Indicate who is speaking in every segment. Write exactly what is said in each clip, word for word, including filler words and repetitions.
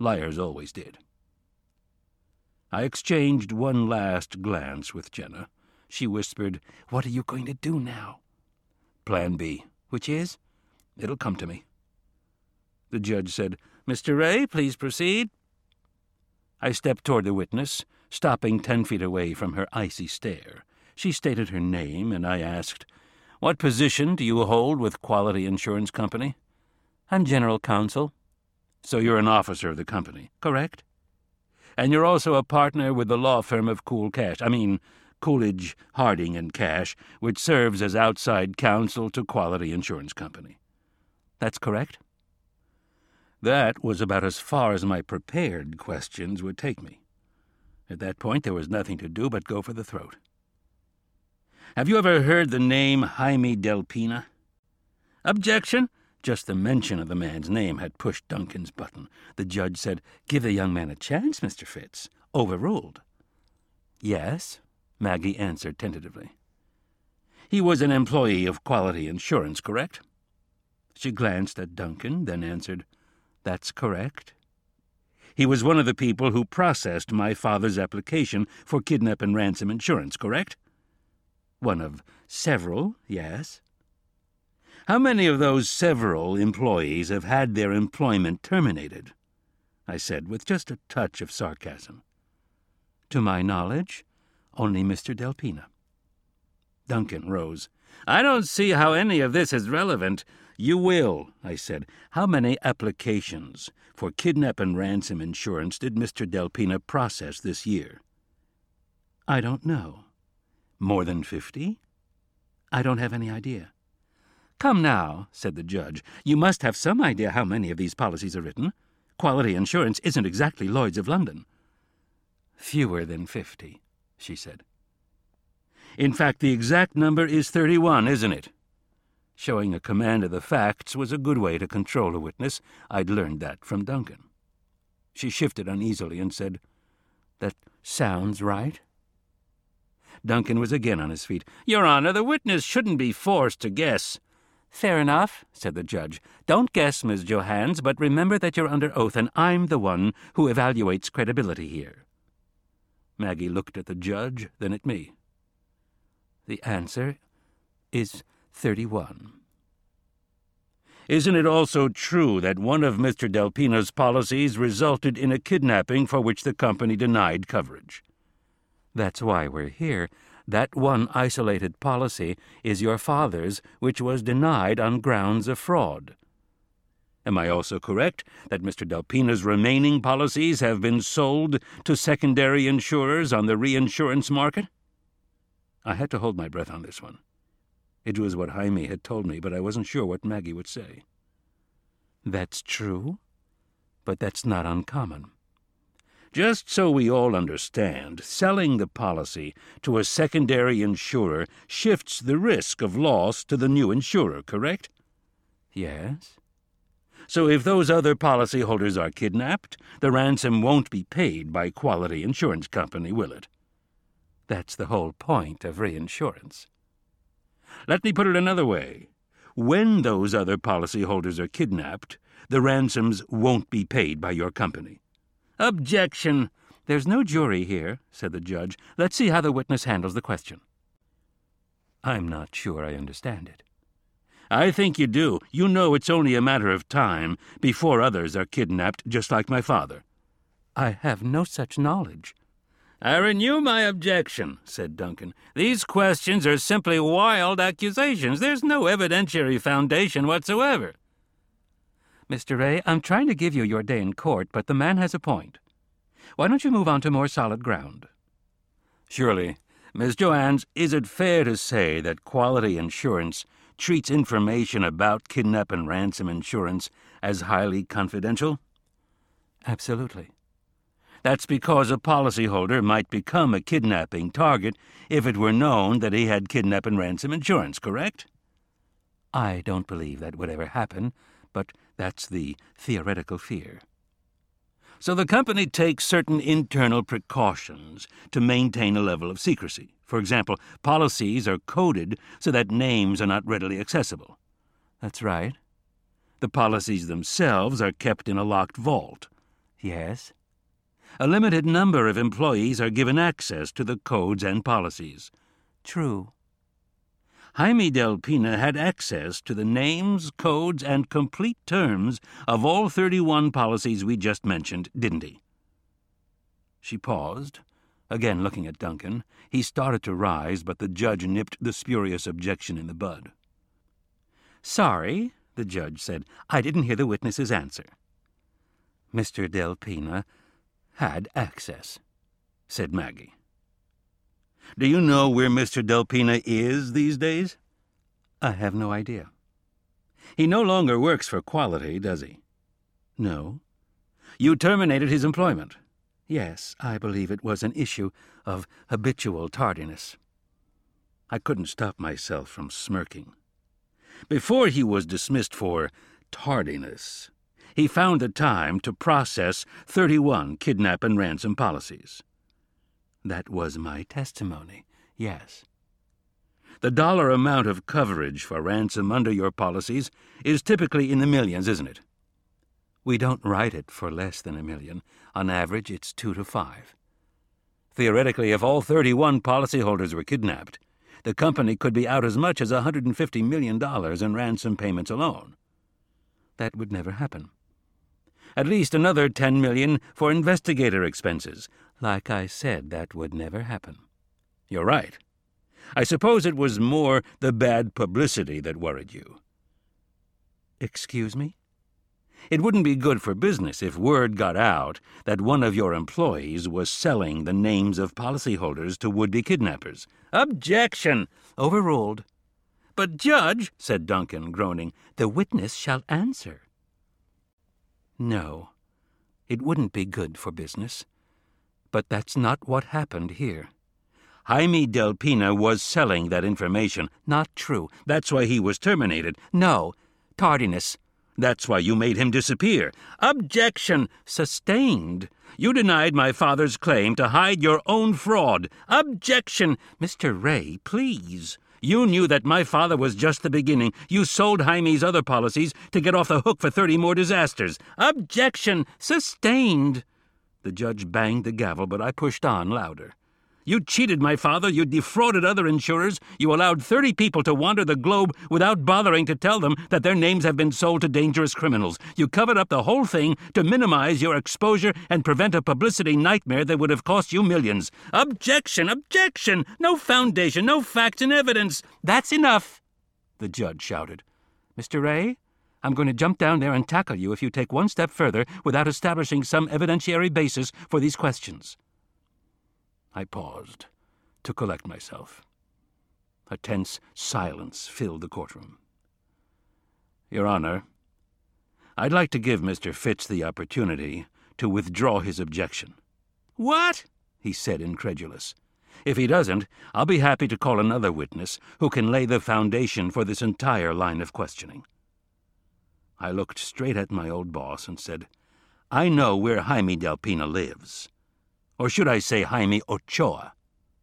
Speaker 1: Liars always did. I exchanged one last glance with Jenna. She whispered, "What are you going to do now?" "Plan B." "Which is?" "It'll come to me." The judge said, "Mister Ray, please proceed." I stepped toward the witness, stopping ten feet away from her icy stare. She stated her name, and I asked, "What position do you hold with Quality Insurance Company?" "I'm general counsel." "So you're an officer of the company?" "Correct." "And you're also a partner with the law firm of Cool Cash, I mean Coolidge, Harding and Cash, which serves as outside counsel to Quality Insurance Company." "That's correct." That was about as far as my prepared questions would take me. At that point, there was nothing to do but go for the throat. "Have you ever heard the name Jaime Delpina?" "Objection." Just the mention of the man's name had pushed Duncan's button. The judge said, "Give the young man a chance, Mister Fitz." Overruled. "Yes," Maggie answered tentatively. "He was an employee of Quality Insurance, correct?" She glanced at Duncan, then answered, "That's correct." "He was one of the people who processed my father's application for kidnap and ransom insurance, correct?" "One of several, yes." "How many of those several employees have had their employment terminated?" I said, with just a touch of sarcasm. "To my knowledge, only Mister Delpina." Duncan rose. "I don't see how any of this is relevant." "You will," I said. "How many applications for kidnap and ransom insurance did Mister Delpina process this year?" "I don't know." "More than fifty?" "I don't have any idea." "Come now," said the judge. "You must have some idea how many of these policies are written. Quality Insurance isn't exactly Lloyd's of London." "Fewer than fifty," she said. "In fact, the exact number is thirty-one, isn't it?" Showing a command of the facts was a good way to control a witness. I'd learned that from Duncan. She shifted uneasily and said, "That sounds right." Duncan was again on his feet. "Your Honor, the witness shouldn't be forced to guess." "Fair enough," said the judge. "Don't guess, Miss Johans, but remember that you're under oath, and I'm the one who evaluates credibility here." Maggie looked at the judge, then at me. "The answer is thirty-one." "Isn't it also true that one of Mister Delpina's policies resulted in a kidnapping for which the company denied coverage?" "That's why we're here. That one isolated policy is your father's, which was denied on grounds of fraud." "Am I also correct that Mister Delpina's remaining policies have been sold to secondary insurers on the reinsurance market?" I had to hold my breath on this one. It was what Jaime had told me, but I wasn't sure what Maggie would say. "That's true, but that's not uncommon." "Just so we all understand, selling the policy to a secondary insurer shifts the risk of loss to the new insurer, correct?" "Yes." "So if those other policyholders are kidnapped, the ransom won't be paid by Quality Insurance Company, will it?" "That's the whole point of reinsurance." "Let me put it another way. When those other policyholders are kidnapped, the ransoms won't be paid by your company." "Objection." "There's no jury here," said the judge. "Let's see how the witness handles the question." "I'm not sure I understand it." "I think you do. You know it's only a matter of time before others are kidnapped, just like my father." "I have no such knowledge." "I renew my objection," said Duncan. "These questions are simply wild accusations. There's no evidentiary foundation whatsoever." "Mister Ray, I'm trying to give you your day in court, but the man has a point. Why don't you move on to more solid ground?" "Surely. Miss Johans, is it fair to say that Quality Insurance treats information about kidnap and ransom insurance as highly confidential?" "Absolutely." "That's because a policyholder might become a kidnapping target if it were known that he had kidnap and ransom insurance, correct?" "I don't believe that would ever happen, but that's the theoretical fear." "So the company takes certain internal precautions to maintain a level of secrecy. For example, policies are coded so that names are not readily accessible." "That's right." "The policies themselves are kept in a locked vault." Yes. A limited number of employees are given access to the codes and policies. True. Jaime Del Pina had access to the names, codes, and complete terms of all thirty-one policies we just mentioned, didn't he? She paused, again looking at Duncan. He started to rise, but the judge nipped the spurious objection in the bud. Sorry, the judge said. I didn't hear the witness's answer. Mister Del Pina had access, said Maggie. Do you know where Mister Del Pina is these days? I have no idea. He no longer works for Quality, does he? No. You terminated his employment? Yes, I believe it was an issue of habitual tardiness. I couldn't stop myself from smirking. Before he was dismissed for tardiness, he found the time to process thirty-one kidnap and ransom policies. That was my testimony, yes. The dollar amount of coverage for ransom under your policies is typically in the millions, isn't it? We don't write it for less than a million. On average, it's two to five. Theoretically, if all thirty-one policyholders were kidnapped, the company could be out as much as one hundred fifty million dollars in ransom payments alone. That would never happen. At least another ten million dollars for investigator expenses. Like I said, that would never happen. You're right. I suppose it was more the bad publicity that worried you. Excuse me? It wouldn't be good for business if word got out that one of your employees was selling the names of policyholders to would-be kidnappers. Objection! Overruled. But, Judge, said Duncan, groaning, the witness shall answer. No, it wouldn't be good for business. But that's not what happened here. Jaime Del Pina was selling that information. Not true. That's why he was terminated. No, tardiness. That's why you made him disappear. Objection! Sustained. You denied my father's claim to hide your own fraud. Objection! Mister Ray, please. You knew that my father was just the beginning. You sold Jaime's other policies to get off the hook for thirty more disasters. Objection! Sustained. The judge banged the gavel, but I pushed on louder. You cheated my father, you defrauded other insurers, you allowed thirty people to wander the globe without bothering to tell them that their names have been sold to dangerous criminals. You covered up the whole thing to minimize your exposure and prevent a publicity nightmare that would have cost you millions. Objection! Objection! No foundation, no facts and evidence. That's enough, the judge shouted. Mister Ray, I'm going to jump down there and tackle you if you take one step further without establishing some evidentiary basis for these questions. I paused to collect myself. A tense silence filled the courtroom. Your Honor, I'd like to give Mister Fitz the opportunity to withdraw his objection. What? He said, incredulous. If he doesn't, I'll be happy to call another witness who can lay the foundation for this entire line of questioning. I looked straight at my old boss and said, I know where Jaime Del Pina lives. Or should I say Jaime Ochoa?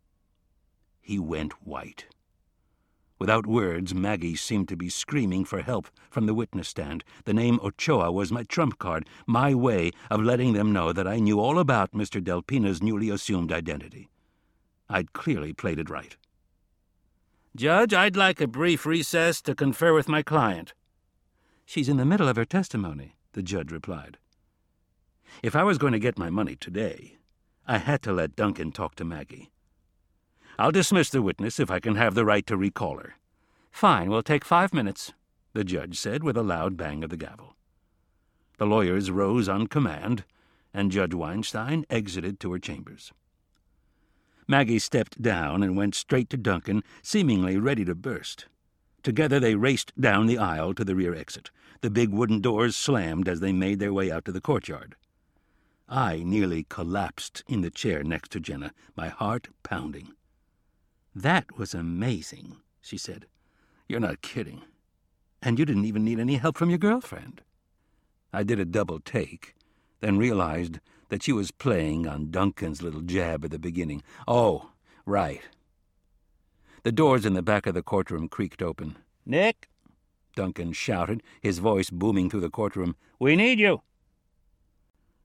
Speaker 1: He went white. Without words, Maggie seemed to be screaming for help from the witness stand. The name Ochoa was my trump card, my way of letting them know that I knew all about Mister Del Pina's newly assumed identity. I'd clearly played it right. Judge, I'd like a brief recess to confer with my client. She's in the middle of her testimony, the judge replied. If I was going to get my money today, I had to let Duncan talk to Maggie. I'll dismiss the witness if I can have the right to recall her. Fine, we'll take five minutes, the judge said with a loud bang of the gavel. The lawyers rose on command, and Judge Weinstein exited to her chambers. Maggie stepped down and went straight to Duncan, seemingly ready to burst. Together they raced down the aisle to the rear exit. The big wooden doors slammed as they made their way out to the courtyard. I nearly collapsed in the chair next to Jenna, my heart pounding. That was amazing, she said. You're not kidding. And you didn't even need any help from your girlfriend. I did a double take, then realized that she was playing on Duncan's little jab at the beginning. Oh, right. The doors in the back of the courtroom creaked open. Nick, Duncan shouted, his voice booming through the courtroom. We need you.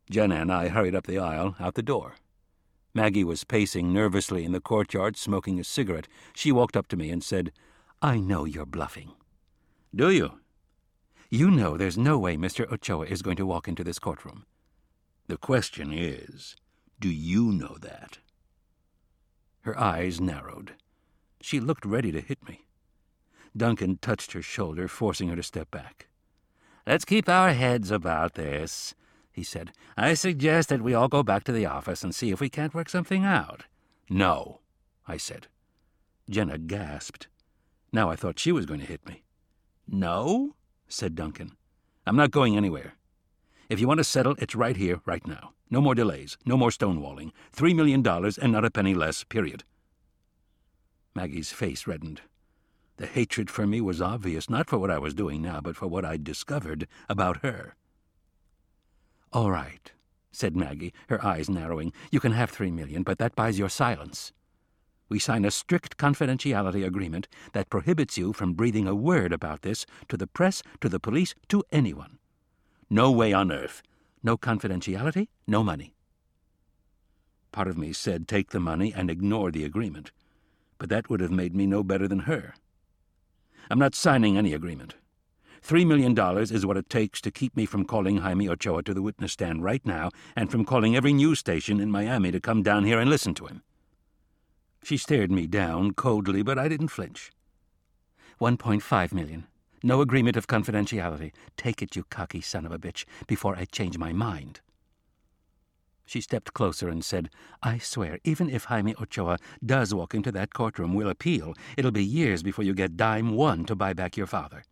Speaker 1: Jenna and I hurried up the aisle, out the door. Maggie was pacing nervously in the courtyard, smoking a cigarette. She walked up to me and said, "I know you're bluffing." "Do you?" "You know there's no way Mister Ochoa is going to walk into this courtroom." "The question is, do you know that?" Her eyes narrowed. She looked ready to hit me. Duncan touched her shoulder, forcing her to step back. "Let's keep our heads about this," he said. "I suggest that we all go back to the office and see if we can't work something out." "No," I said. Jenna gasped. Now I thought she was going to hit me. "No?" said Duncan. "I'm not going anywhere. If you want to settle, it's right here, right now. No more delays, no more stonewalling. Three million dollars and not a penny less, period." Maggie's face reddened. The hatred for me was obvious, not for what I was doing now, but for what I'd discovered about her. "All right," said Maggie, her eyes narrowing. "You can have three million, but that buys your silence. We sign a strict confidentiality agreement that prohibits you from breathing a word about this to the press, to the police, to anyone. No way on earth. No confidentiality, no money." Part of me said take the money and ignore the agreement, but that would have made me no better than her. "I'm not signing any agreement. Three million dollars is what it takes to keep me from calling Jaime Ochoa to the witness stand right now and from calling every news station in Miami to come down here and listen to him." She stared me down coldly, but I didn't flinch. One point five million. No agreement of confidentiality. Take it, you cocky son of a bitch, before I change my mind." She stepped closer and said, "I swear, even if Jaime Ochoa does walk into that courtroom, we'll appeal. It'll be years before you get dime one to buy back your father."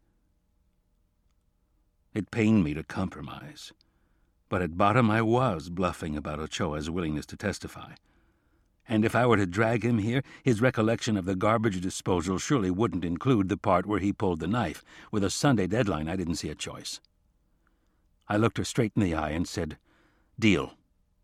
Speaker 1: It pained me to compromise, but at bottom I was bluffing about Ochoa's willingness to testify. And if I were to drag him here, his recollection of the garbage disposal surely wouldn't include the part where he pulled the knife. With a Sunday deadline, I didn't see a choice. I looked her straight in the eye and said, "Deal."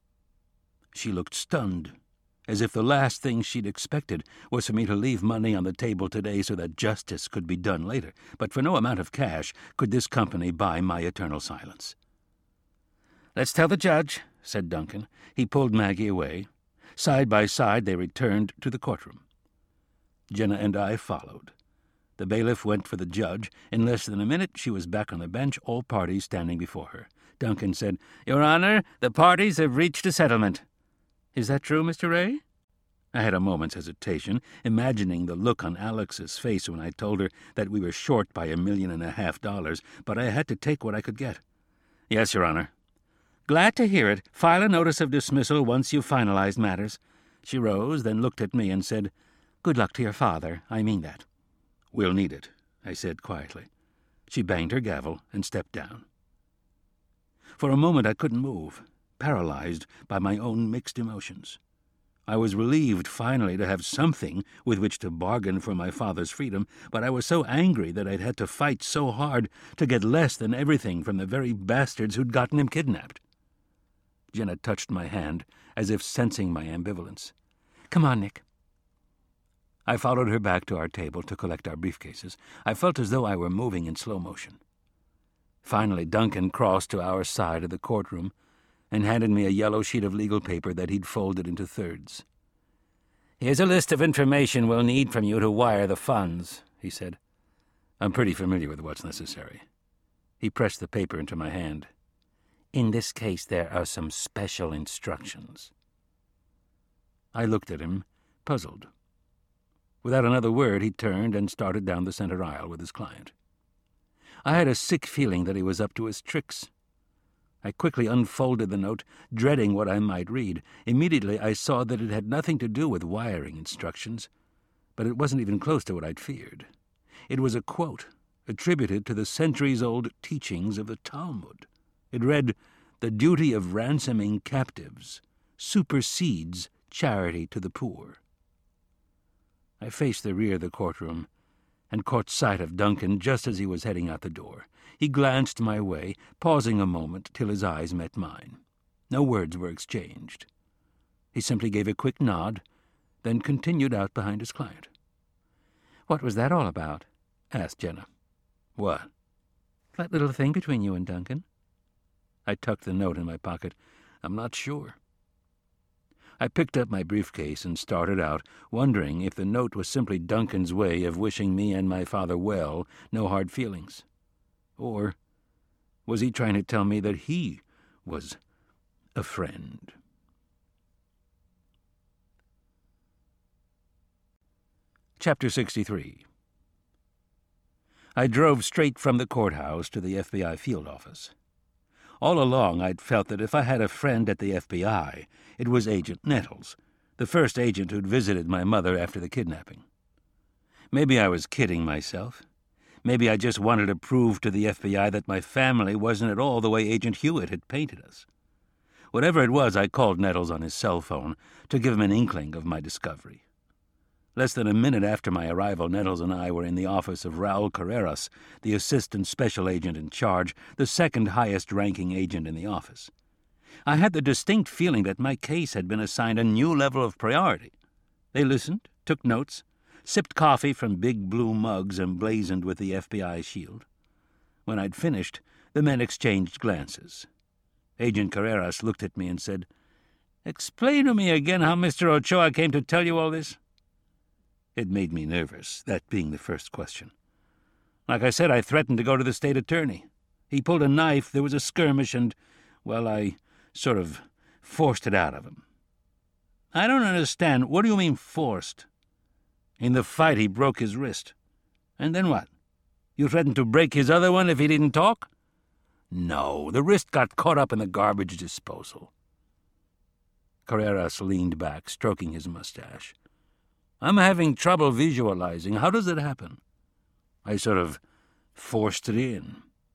Speaker 1: She looked stunned, as if the last thing she'd expected was for me to leave money on the table today so that justice could be done later. But for no amount of cash could this company buy my eternal silence. "Let's tell the judge," said Duncan. He pulled Maggie away. Side by side they returned to the courtroom. Jenna and I followed. The bailiff went for the judge. In less than a minute she was back on the bench, all parties standing before her. Duncan said, "Your Honor, the parties have reached a settlement." "Is that true, Mister Ray?" I had a moment's hesitation, imagining the look on Alex's face when I told her that we were short by a million and a half dollars, but I had to take what I could get. "Yes, Your Honor." "Glad to hear it. File a notice of dismissal once you've finalized matters." She rose, then looked at me and said, "Good luck to your father. I mean that." "We'll need it," I said quietly. She banged her gavel and stepped down. For a moment I couldn't move, paralyzed by my own mixed emotions. I was relieved finally to have something with which to bargain for my father's freedom, but I was so angry that I'd had to fight so hard to get less than everything from the very bastards who'd gotten him kidnapped. Jenna touched my hand, as if sensing my ambivalence. "Come on, Nick." I followed her back to our table to collect our briefcases. I felt as though I were moving in slow motion. Finally, Duncan crossed to our side of the courtroom and handed me a yellow sheet of legal paper that he'd folded into thirds. "Here's a list of information we'll need from you to wire the funds," he said. "I'm pretty familiar with what's necessary." He pressed the paper into my hand. "In this case, there are some special instructions." I looked at him, puzzled. Without another word, he turned and started down the center aisle with his client. I had a sick feeling that he was up to his tricks. I quickly unfolded the note, dreading what I might read. Immediately I saw that it had nothing to do with wiring instructions, but it wasn't even close to what I'd feared. It was a quote attributed to the centuries-old teachings of the Talmud. It read, "The duty of ransoming captives supersedes charity to the poor." I faced the rear of the courtroom and caught sight of Duncan just as he was heading out the door. He glanced my way, pausing a moment till his eyes met mine. No words were exchanged. He simply gave a quick nod, then continued out behind his client. "What was that all about?" asked Jenna. "What?" "That little thing between you and Duncan." I tucked the note in my pocket. I'm not sure. I picked up my briefcase and started out, wondering if the note was simply Duncan's way of wishing me and my father well, no hard feelings. Or was he trying to tell me that he was a friend? Chapter sixty-three. I drove straight from the courthouse to the F B I field office. All along I'd felt that if I had a friend at the F B I, it was Agent Nettles, the first agent who'd visited my mother after the kidnapping. Maybe I was kidding myself. Maybe I just wanted to prove to the F B I that my family wasn't at all the way Agent Hewitt had painted us. Whatever it was, I called Nettles on his cell phone to give him an inkling of my discovery. Less than a minute after my arrival, Nettles and I were in the office of Raul Carreras, the assistant special agent in charge, the second highest-ranking agent in the office. I had the distinct feeling that my case had been assigned a new level of priority. They listened, took notes, sipped coffee from big blue mugs emblazoned with the F B I shield. When I'd finished, the men exchanged glances. Agent Carreras looked at me and said, "Explain to me again how Mister Ochoa came to tell you all this." It made me nervous, that being the first question. Like I said, I threatened to go to the state attorney. He pulled a knife, there was a skirmish, and, well, I sort of forced it out of him. I don't understand. What do you mean, forced? In the fight, he broke his wrist. And then what? You threatened to break his other one if he didn't talk? No, the wrist got caught up in the garbage disposal. Carreras leaned back, stroking his mustache. I'm having trouble visualizing. How does it happen? I sort of forced it in.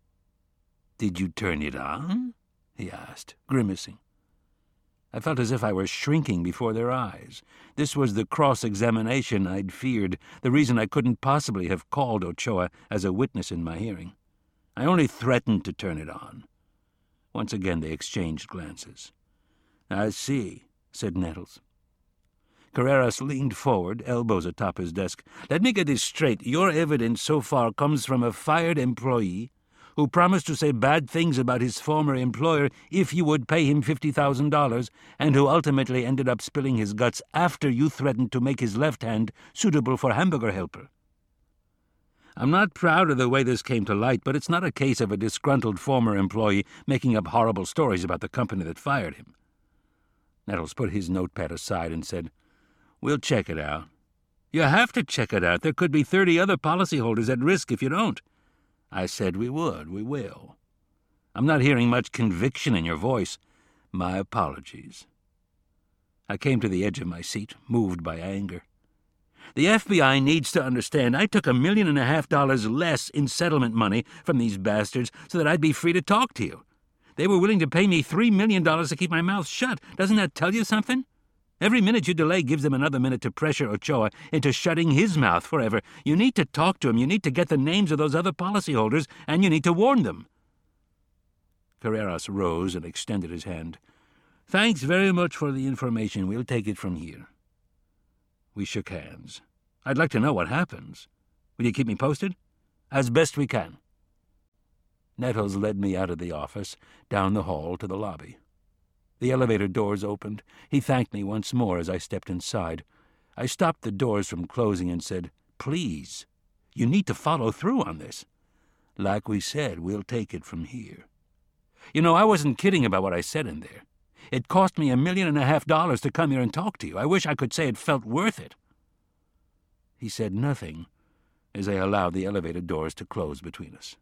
Speaker 1: Did you turn it on? He asked, grimacing. I felt as if I were shrinking before their eyes. This was the cross-examination I'd feared, the reason I couldn't possibly have called Ochoa as a witness in my hearing. I only threatened to turn it on. Once again they exchanged glances. I see, said Nettles. Carreras leaned forward, elbows atop his desk. Let me get this straight. Your evidence so far comes from a fired employee who promised to say bad things about his former employer if you would pay him fifty thousand dollars, and who ultimately ended up spilling his guts after you threatened to make his left hand suitable for hamburger helper. I'm not proud of the way this came to light, but it's not a case of a disgruntled former employee making up horrible stories about the company that fired him. Nettles put his notepad aside and said, We'll check it out. You have to check it out. There could be thirty other policyholders at risk if you don't. I said we would. We will. I'm not hearing much conviction in your voice. My apologies. I came to the edge of my seat, moved by anger. The F B I needs to understand I took a million and a half dollars less in settlement money from these bastards so that I'd be free to talk to you. They were willing to pay me three million dollars to keep my mouth shut. Doesn't that tell you something? Every minute you delay gives them another minute to pressure Ochoa into shutting his mouth forever. You need to talk to him, you need to get the names of those other policyholders, and you need to warn them. Carreras rose and extended his hand. Thanks very much for the information. We'll take it from here. We shook hands. I'd like to know what happens. Will you keep me posted? As best we can. Nettles led me out of the office, down the hall to the lobby. The elevator doors opened. He thanked me once more as I stepped inside. I stopped the doors from closing and said, Please, you need to follow through on this. Like we said, we'll take it from here. You know, I wasn't kidding about what I said in there. It cost me a million and a half dollars to come here and talk to you. I wish I could say it felt worth it. He said nothing as I allowed the elevator doors to close between us.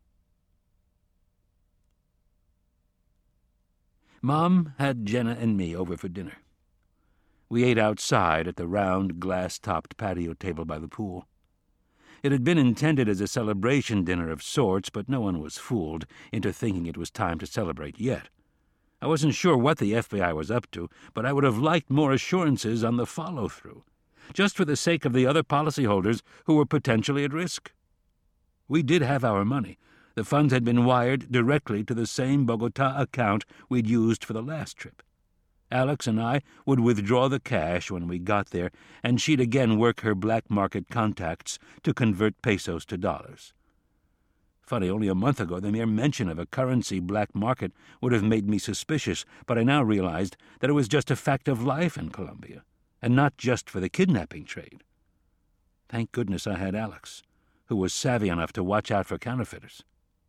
Speaker 1: Mom had Jenna and me over for dinner. We ate outside at the round, glass-topped patio table by the pool. It had been intended as a celebration dinner of sorts, but no one was fooled into thinking it was time to celebrate yet. I wasn't sure what the F B I was up to, but I would have liked more assurances on the follow-through, just for the sake of the other policyholders who were potentially at risk. We did have our money. The funds had been wired directly to the same Bogota account we'd used for the last trip. Alex and I would withdraw the cash when we got there, and she'd again work her black market contacts to convert pesos to dollars. Funny, only a month ago the mere mention of a currency black market would have made me suspicious, but I now realized that it was just a fact of life in Colombia, and not just for the kidnapping trade. Thank goodness I had Alex, who was savvy enough to watch out for counterfeiters.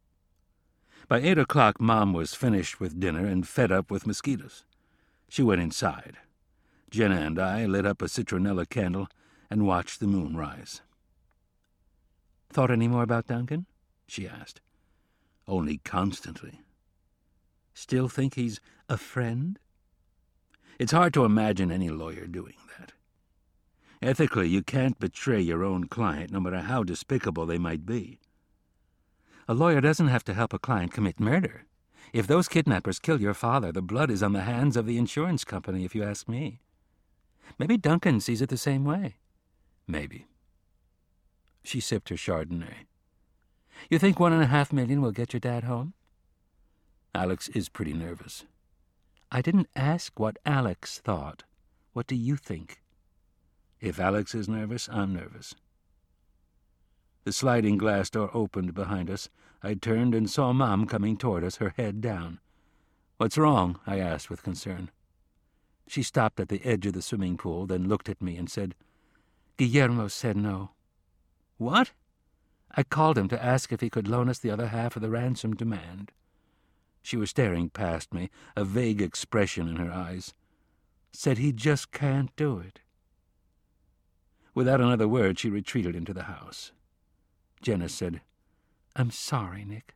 Speaker 1: By eight o'clock, Mom was finished with dinner and fed up with mosquitoes. She went inside. Jenna and I lit up a citronella candle and watched the moon rise. "Thought any more about Duncan?" she asked. "Only constantly." "Still think he's a friend?" It's hard to imagine any lawyer doing that. Ethically, you can't betray your own client, no matter how despicable they might be. A lawyer doesn't have to help a client commit murder. If those kidnappers kill your father, the blood is on the hands of the insurance company, if you ask me. Maybe Duncan sees it the same way. Maybe. She sipped her Chardonnay. "You think one and a half million will get your dad home?" Alex is pretty nervous. "I didn't ask what Alex thought. What do you think?" If Alex is nervous, I'm nervous. The sliding glass door opened behind us. I turned and saw Mom coming toward us, her head down. "What's wrong?" I asked with concern. She stopped at the edge of the swimming pool, then looked at me and said, "Guillermo said no." "What?" "I called him to ask if he could loan us the other half of the ransom demand." She was staring past me, a vague expression in her eyes. "Said he just can't do it." Without another word, she retreated into the house. Jenna said, "I'm sorry, Nick."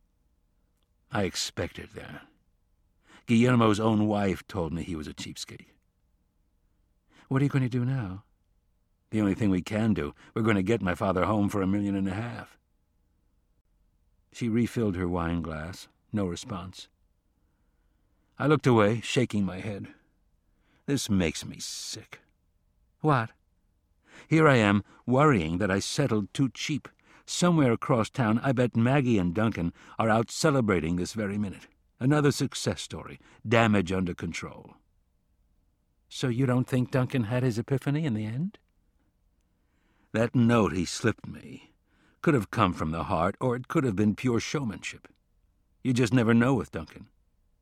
Speaker 1: I expected that. Guillermo's own wife told me he was a cheapskate. "What are you going to do now?" "The only thing we can do. We're going to get my father home for a million and a half." She refilled her wine glass. No response. I looked away, shaking my head. This makes me sick. "What?" "Here I am, worrying that I settled too cheap. Somewhere across town, I bet Maggie and Duncan are out celebrating this very minute. Another success story. Damage under control." "So you don't think Duncan had his epiphany in the end?" "That note he slipped me could have come from the heart, or it could have been pure showmanship. You just never know with Duncan."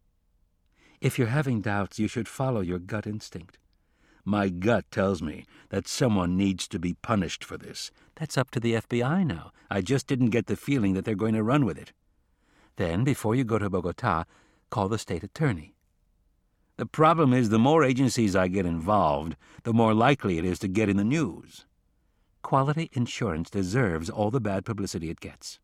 Speaker 1: "If you're having doubts, you should follow your gut instinct." "My gut tells me that someone needs to be punished for this." "That's up to the F B I now. I just didn't get the feeling that they're going to run with it." "Then, before you go to Bogotá, call the state attorney." "The problem is the more agencies I get involved, the more likely it is to get in the news." "Quality insurance deserves all the bad publicity it gets."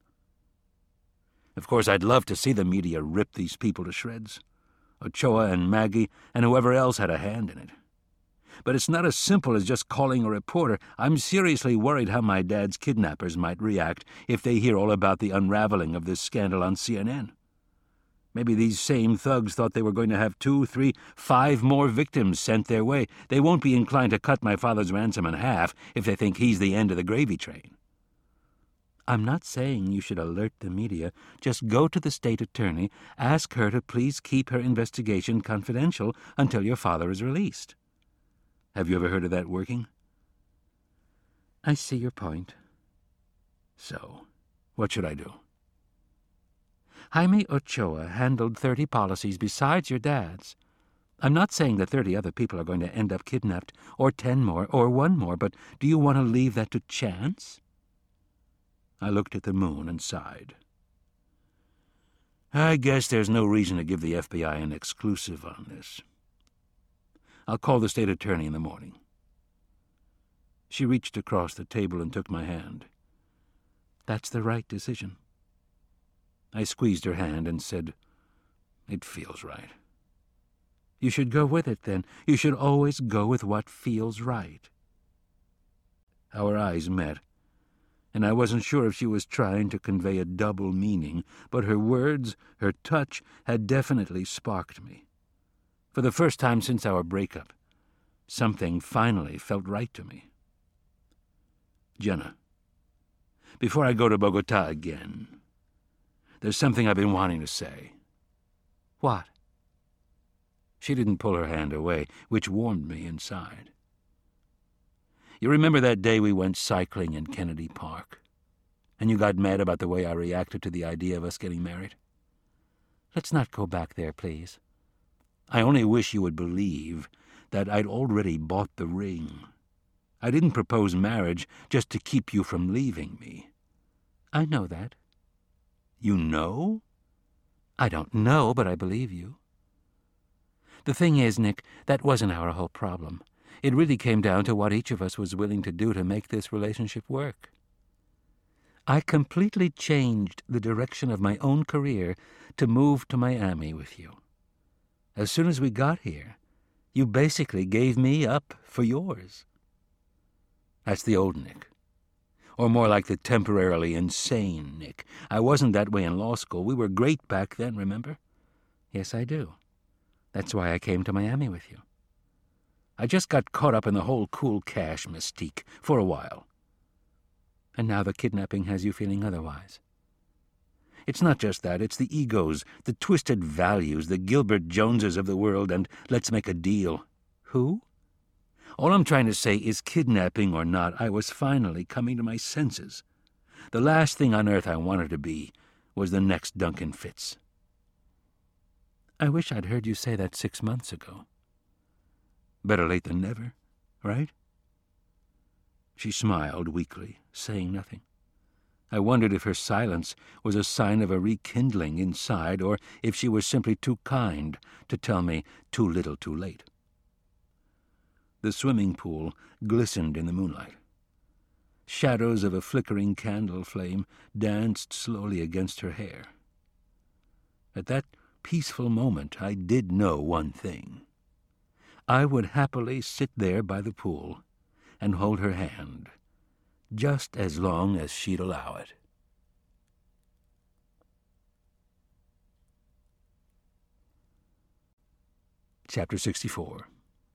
Speaker 1: "Of course, I'd love to see the media rip these people to shreds. Ochoa and Maggie and whoever else had a hand in it. But it's not as simple as just calling a reporter. I'm seriously worried how my dad's kidnappers might react if they hear all about the unraveling of this scandal on C N N. Maybe these same thugs thought they were going to have two, three, five more victims sent their way. They won't be inclined to cut my father's ransom in half if they think he's the end of the gravy train." "I'm not saying you should alert the media. Just go to the state attorney, ask her to please keep her investigation confidential until your father is released." "Have you ever heard of that working?" "I see your point." "So, what should I do?" "Jaime Ochoa handled thirty policies besides your dad's. I'm not saying that thirty other people are going to end up kidnapped, or ten more, or one more, but do you want to leave that to chance?" I looked at the moon and sighed. "I guess there's no reason to give the F B I an exclusive on this. I'll call the state attorney in the morning." She reached across the table and took my hand. "That's the right decision." I squeezed her hand and said, "It feels right." "You should go with it, then. You should always go with what feels right." Our eyes met, and I wasn't sure if she was trying to convey a double meaning, but her words, her touch, had definitely sparked me. For the first time since our breakup, something finally felt right to me. "Jenna, before I go to Bogotá again, there's something I've been wanting to say." "What?" She didn't pull her hand away, which warmed me inside. "You remember that day we went cycling in Kennedy Park? and you got mad about the way I reacted to the idea of us getting married.
Speaker 2: Let's not go back there, please.
Speaker 1: I only wish you would believe that I'd already bought the ring. I didn't propose marriage just to keep you from leaving me.
Speaker 2: I know that.
Speaker 1: You know?
Speaker 2: I don't know, but I believe you. The thing is, Nick, that wasn't our whole problem. It really came down to what each of us was willing to do to make this relationship work. I completely changed the direction of my own career to move to Miami with you. As soon as we got here, you basically gave me up for yours.
Speaker 1: That's the old Nick. Or more like the temporarily insane Nick. I wasn't that way in law school. We were great back then, remember?
Speaker 2: Yes, I do. That's why I came to Miami with you.
Speaker 1: I just got caught up in the whole cool cash mystique for a while.
Speaker 2: And now the kidnapping has you feeling otherwise.
Speaker 1: It's not just that. It's the egos, the twisted values, the Gilbert Joneses of the world, and let's make a deal.
Speaker 2: Who?
Speaker 1: All I'm trying to say is, kidnapping or not, I was finally coming to my senses. The last thing on earth I wanted to be was the next Duncan Fitz.
Speaker 2: I wish I'd heard you say that six months ago.
Speaker 1: Better late than never, right? She smiled weakly, saying nothing. I wondered if her silence was a sign of a rekindling inside, or if she was simply too kind to tell me too little too late. The swimming pool glistened in the moonlight. Shadows of a flickering candle flame danced slowly against her hair. At that peaceful moment, I did know one thing. I would happily sit there by the pool and hold her hand, just as long as she'd allow it. Chapter sixty-four.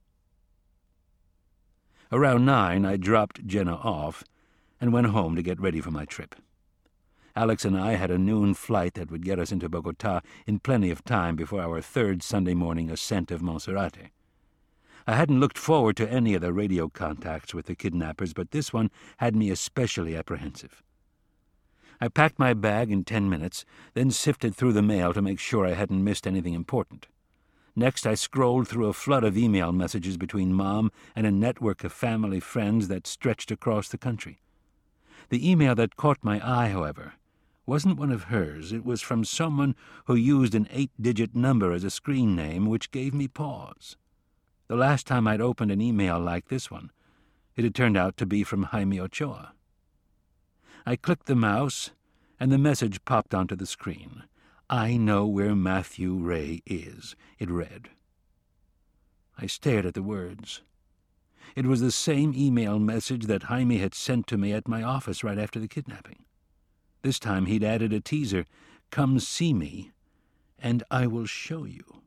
Speaker 1: Around nine, I dropped Jenna off and went home to get ready for my trip. Alex and I had a noon flight that would get us into Bogotá in plenty of time before our third Sunday morning ascent of Monserrate. I hadn't looked forward to any of the radio contacts with the kidnappers, but this one had me especially apprehensive. I packed my bag in ten minutes, then sifted through the mail to make sure I hadn't missed anything important. Next, I scrolled through a flood of email messages between Mom and a network of family friends that stretched across the country. The email that caught my eye, however, wasn't one of hers. It was from someone who used an eight-digit number as a screen name, which gave me pause. The last time I'd opened an email like this one, it had turned out to be from Jaime Ochoa. I clicked the mouse, and the message popped onto the screen. "I know where Matthew Ray is," it read. I stared at the words. It was the same email message that Jaime had sent to me at my office right after the kidnapping. This time he'd added a teaser, "Come see me, and I will show you."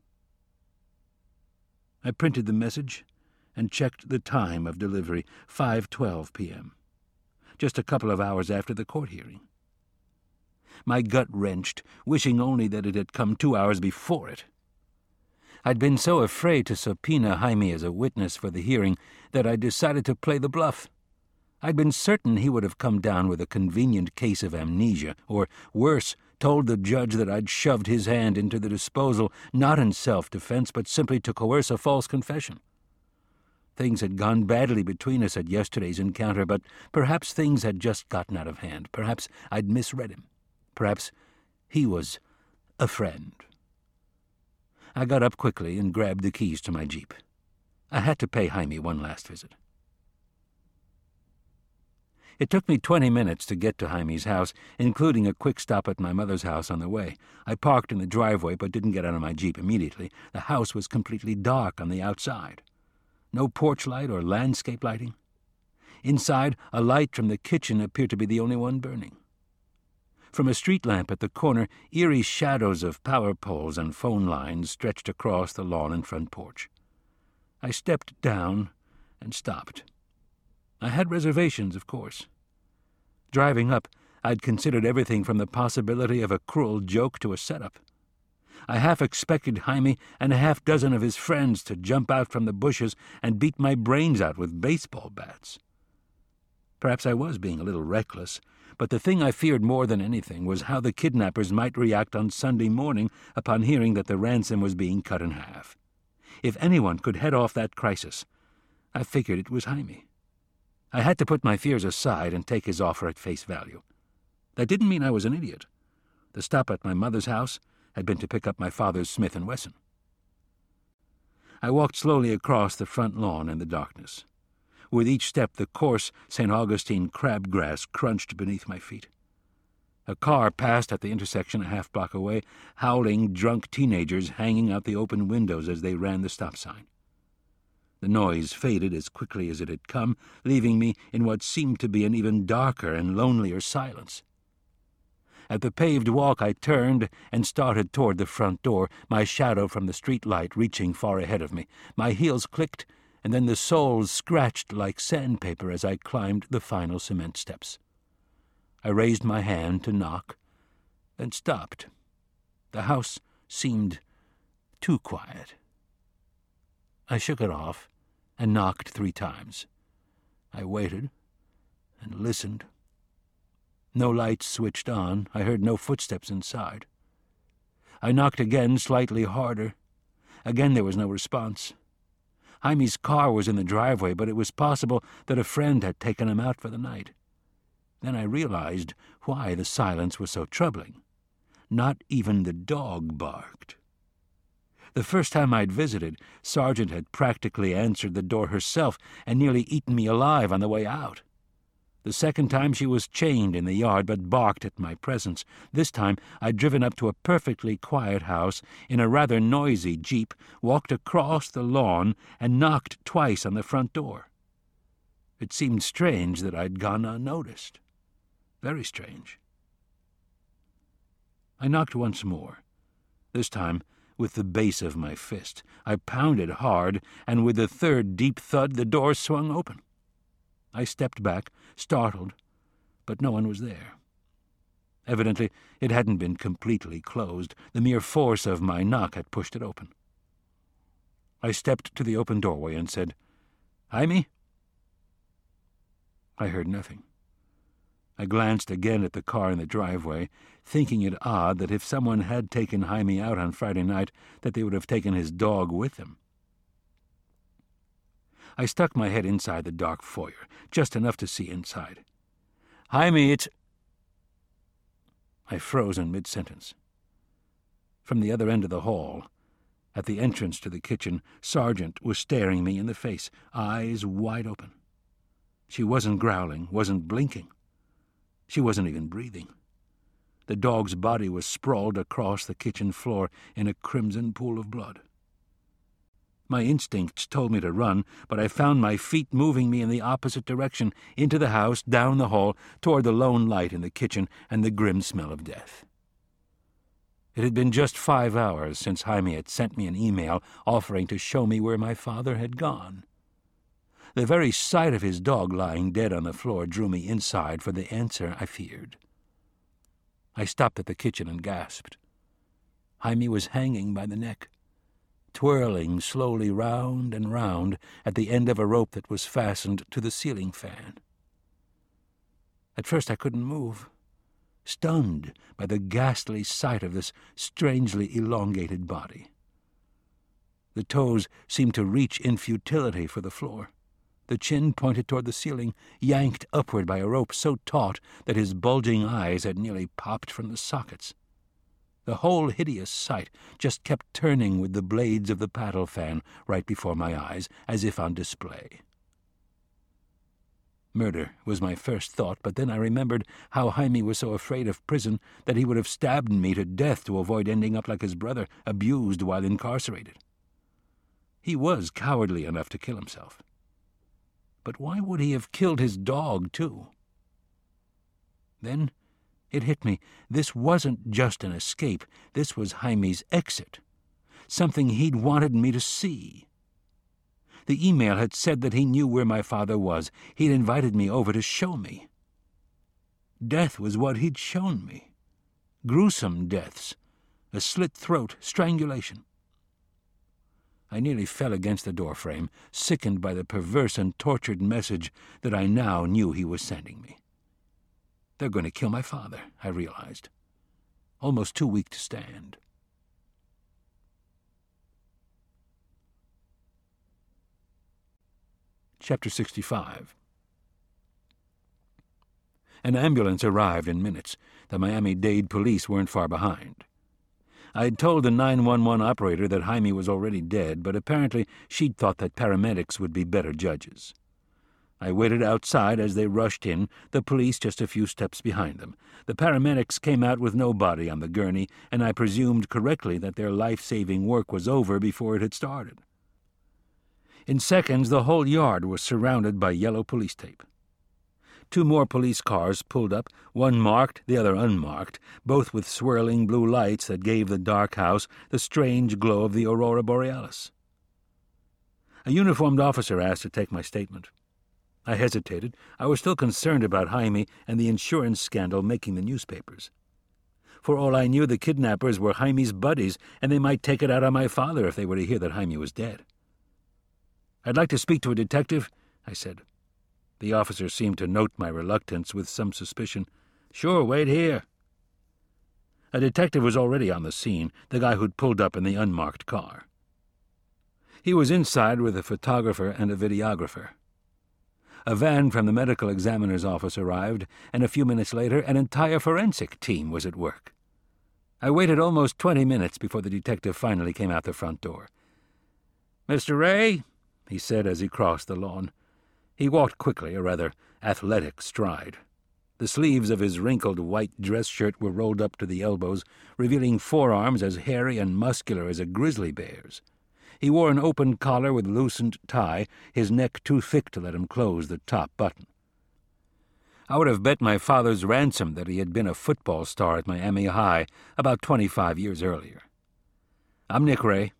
Speaker 1: I printed the message and checked the time of delivery, five twelve p.m., just a couple of hours after the court hearing. My gut wrenched, wishing only that it had come two hours before it. I'd been so afraid to subpoena Jaime as a witness for the hearing that I decided to play the bluff. I'd been certain he would have come down with a convenient case of amnesia, or, worse, told the judge that I'd shoved his hand into the disposal, not in self-defense, but simply to coerce a false confession. Things had gone badly between us at yesterday's encounter, but perhaps things had just gotten out of hand. Perhaps I'd misread him. Perhaps he was a friend. I got up quickly and grabbed the keys to my Jeep. I had to pay Jaime one last visit. It took me twenty minutes to get to Jaime's house, including a quick stop at my mother's house on the way. I parked in the driveway but didn't get out of my Jeep immediately. The house was completely dark on the outside. No porch light or landscape lighting. Inside, a light from the kitchen appeared to be the only one burning. From a street lamp at the corner, eerie shadows of power poles and phone lines stretched across the lawn and front porch. I stepped down and stopped. I had reservations, of course. Driving up, I'd considered everything from the possibility of a cruel joke to a setup. I half expected Jaime and a half dozen of his friends to jump out from the bushes and beat my brains out with baseball bats. Perhaps I was being a little reckless, But the thing I feared more than anything was how the kidnappers might react on Sunday morning upon hearing that the ransom was being cut in half. If anyone could head off that crisis, I figured it was Jaime. I had to put my fears aside and take his offer at face value. That didn't mean I was an idiot. The stop at my mother's house had been to pick up my father's Smith and Wesson. I walked slowly across the front lawn in the darkness. With each step, the coarse Saint Augustine crabgrass crunched beneath my feet. A car passed at the intersection a half block away, howling drunk teenagers hanging out the open windows as they ran the stop sign. The noise faded as quickly as it had come, leaving me in what seemed to be an even darker and lonelier silence. At the paved walk I turned and started toward the front door, my shadow from the street light reaching far ahead of me. My heels clicked, and then the soles scratched like sandpaper as I climbed the final cement steps. I raised my hand to knock, then stopped. The house seemed too quiet. I shook it off and knocked three times. I waited and listened. No lights switched on. I heard no footsteps inside. I knocked again, slightly harder. Again there was no response. Jaime's car was in the driveway, but it was possible that a friend had taken him out for the night. Then I realized why the silence was so troubling. Not even the dog barked. The first time I'd visited, Sargent had practically answered the door herself and nearly eaten me alive on the way out. The second time she was chained in the yard but barked at my presence. This time I'd driven up to a perfectly quiet house in a rather noisy Jeep, walked across the lawn, and knocked twice on the front door. It seemed strange that I'd gone unnoticed. Very strange. I knocked once more. This time with the base of my fist. I pounded hard, and with the third deep thud the door swung open. I stepped back, startled, but no one was there. Evidently, it hadn't been completely closed. The mere force of my knock had pushed it open. I stepped to the open doorway and said, "Jaime?" I heard nothing. I glanced again at the car in the driveway, thinking it odd that if someone had taken Jaime out on Friday night, that they would have taken his dog with them. I stuck my head inside the dark foyer, just enough to see inside. "Jaime, it's—" I froze in mid-sentence. From the other end of the hall, at the entrance to the kitchen, Sargent was staring me in the face, eyes wide open. She wasn't growling, wasn't blinking. She wasn't even breathing. The dog's body was sprawled across the kitchen floor in a crimson pool of blood. My instincts told me to run, but I found my feet moving me in the opposite direction, into the house, down the hall, toward the lone light in the kitchen and the grim smell of death. It had been just five hours since Jaime had sent me an email offering to show me where my father had gone. The very sight of his dog lying dead on the floor drew me inside for the answer I feared. I stopped at the kitchen and gasped. Jaime was hanging by the neck, twirling slowly round and round at the end of a rope that was fastened to the ceiling fan. At first I couldn't move, stunned by the ghastly sight of this strangely elongated body. The toes seemed to reach in futility for the floor. The chin pointed toward the ceiling, yanked upward by a rope so taut that his bulging eyes had nearly popped from the sockets. The whole hideous sight just kept turning with the blades of the paddle fan right before my eyes, as if on display. Murder was my first thought, but then I remembered how Jaime was so afraid of prison that he would have stabbed me to death to avoid ending up like his brother, abused while incarcerated. He was cowardly enough to kill himself. But why would he have killed his dog, too? Then it hit me. This wasn't just an escape. This was Jaime's exit. Something he'd wanted me to see. The email had said that he knew where my father was. He'd invited me over to show me. Death was what he'd shown me. Gruesome deaths. A slit throat, strangulation. I nearly fell against the doorframe, sickened by the perverse and tortured message that I now knew he was sending me. They're going to kill my father, I realized. Almost too weak to stand. Chapter sixty-five. An ambulance arrived in minutes. The Miami-Dade police weren't far behind. I'd told the nine one one operator that Jaime was already dead, but apparently she'd thought that paramedics would be better judges. I waited outside as they rushed in, the police just a few steps behind them. The paramedics came out with no body on the gurney, and I presumed correctly that their life-saving work was over before it had started. In seconds, the whole yard was surrounded by yellow police tape. Two more police cars pulled up, one marked, the other unmarked, both with swirling blue lights that gave the dark house the strange glow of the aurora borealis. A uniformed officer asked to take my statement. I hesitated. I was still concerned about Jaime and the insurance scandal making the newspapers. For all I knew, the kidnappers were Jaime's buddies, and they might take it out on my father if they were to hear that Jaime was dead. "I'd like to speak to a detective," I said. The officer seemed to note my reluctance with some suspicion. "Sure, wait here." A detective was already on the scene, the guy who'd pulled up in the unmarked car. He was inside with a photographer and a videographer. A van from the medical examiner's office arrived, and a few minutes later an entire forensic team was at work. I waited almost twenty minutes before the detective finally came out the front door. "Mister Ray," he said as he crossed the lawn. He walked quickly, a rather athletic stride. The sleeves of his wrinkled white dress shirt were rolled up to the elbows, revealing forearms as hairy and muscular as a grizzly bear's. He wore an open collar with loosened tie, his neck too thick to let him close the top button. I would have bet my father's ransom that he had been a football star at Miami High about twenty-five years earlier. "I'm Nick Ray."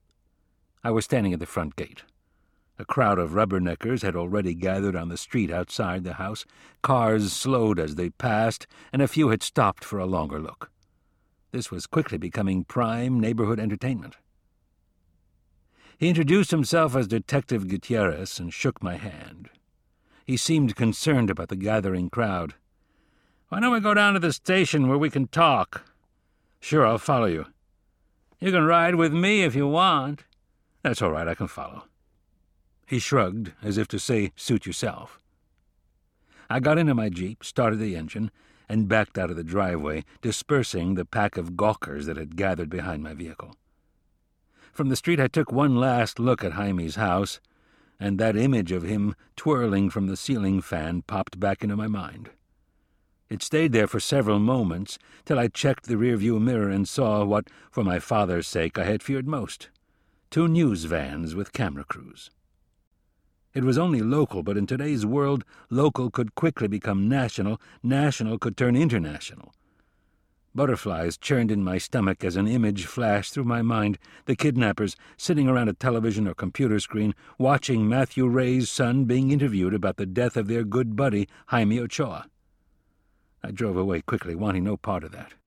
Speaker 1: I was standing at the front gate. A crowd of rubberneckers had already gathered on the street outside the house. Cars slowed as they passed, and a few had stopped for a longer look. This was quickly becoming prime neighborhood entertainment. He introduced himself as Detective Gutierrez and shook my hand. He seemed concerned about the gathering crowd. "Why don't we go down to the station where we can talk?" "Sure, I'll follow you." "You can ride with me if you want." "That's all right, I can follow." He shrugged, as if to say, "Suit yourself." I got into my Jeep, started the engine, and backed out of the driveway, dispersing the pack of gawkers that had gathered behind my vehicle. From the street I took one last look at Jaime's house, and that image of him twirling from the ceiling fan popped back into my mind. It stayed there for several moments, till I checked the rearview mirror and saw what, for my father's sake, I had feared most: two news vans with camera crews. It was only local, but in today's world, local could quickly become national, national could turn international. Butterflies churned in my stomach as an image flashed through my mind, the kidnappers sitting around a television or computer screen, watching Matthew Ray's son being interviewed about the death of their good buddy, Jaime Ochoa. I drove away quickly, wanting no part of that.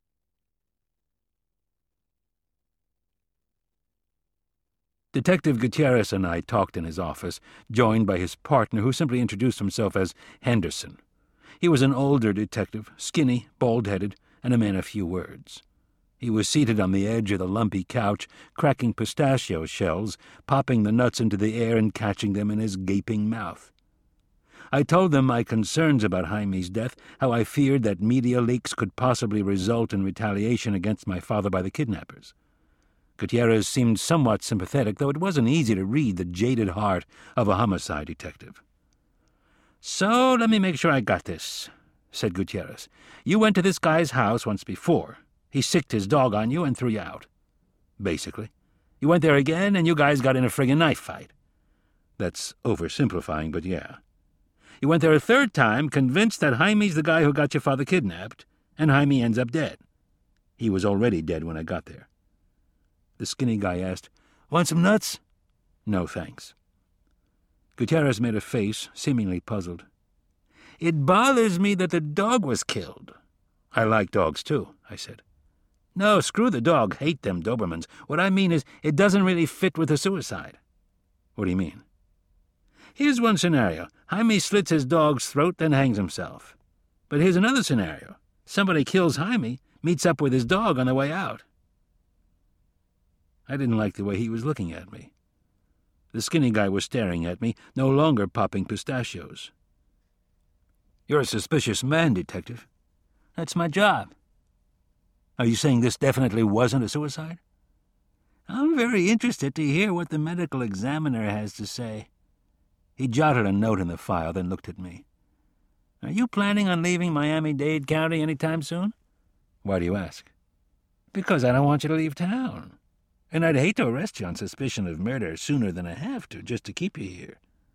Speaker 1: Detective Gutierrez and I talked in his office, joined by his partner, who simply introduced himself as Henderson. He was an older detective, skinny, bald-headed, and a man of few words. He was seated on the edge of the lumpy couch, cracking pistachio shells, popping the nuts into the air and catching them in his gaping mouth. I told them my concerns about Jaime's death, how I feared that media leaks could possibly result in retaliation against my father by the kidnappers. Gutierrez seemed somewhat sympathetic, though it wasn't easy to read the jaded heart of a homicide detective. "So let me make sure I got this," said Gutierrez. "You went to this guy's house once before. He sicked his dog on you and threw you out." "Basically. You went there again, and you guys got in a friggin' knife fight." "That's oversimplifying, but yeah." "You went there a third time, convinced that Jaime's the guy who got your father kidnapped, and Jaime ends up dead." "He was already dead when I got there." The skinny guy asked, "Want some nuts?" "No, thanks." Gutierrez made a face, seemingly puzzled. "It bothers me that the dog was killed." "I like dogs, too," I said. "No, screw the dog. Hate them Dobermans. What I mean is, it doesn't really fit with the suicide." "What do you mean?" "Here's one scenario. Jaime slits his dog's throat, then hangs himself. But here's another scenario. Somebody kills Jaime, meets up with his dog on the way out. I didn't like the way he was looking at me. The skinny guy was staring at me, no longer popping pistachios. You're a suspicious man, Detective. That's my job. Are you saying this definitely wasn't a suicide? I'm very interested to hear what the medical examiner has to say. He jotted a note in the file, then looked at me. Are you planning on leaving Miami-Dade County any time soon? Why do you ask? Because I don't want you to leave town. And I'd hate to arrest you on suspicion of murder sooner than I have to, just to keep you here.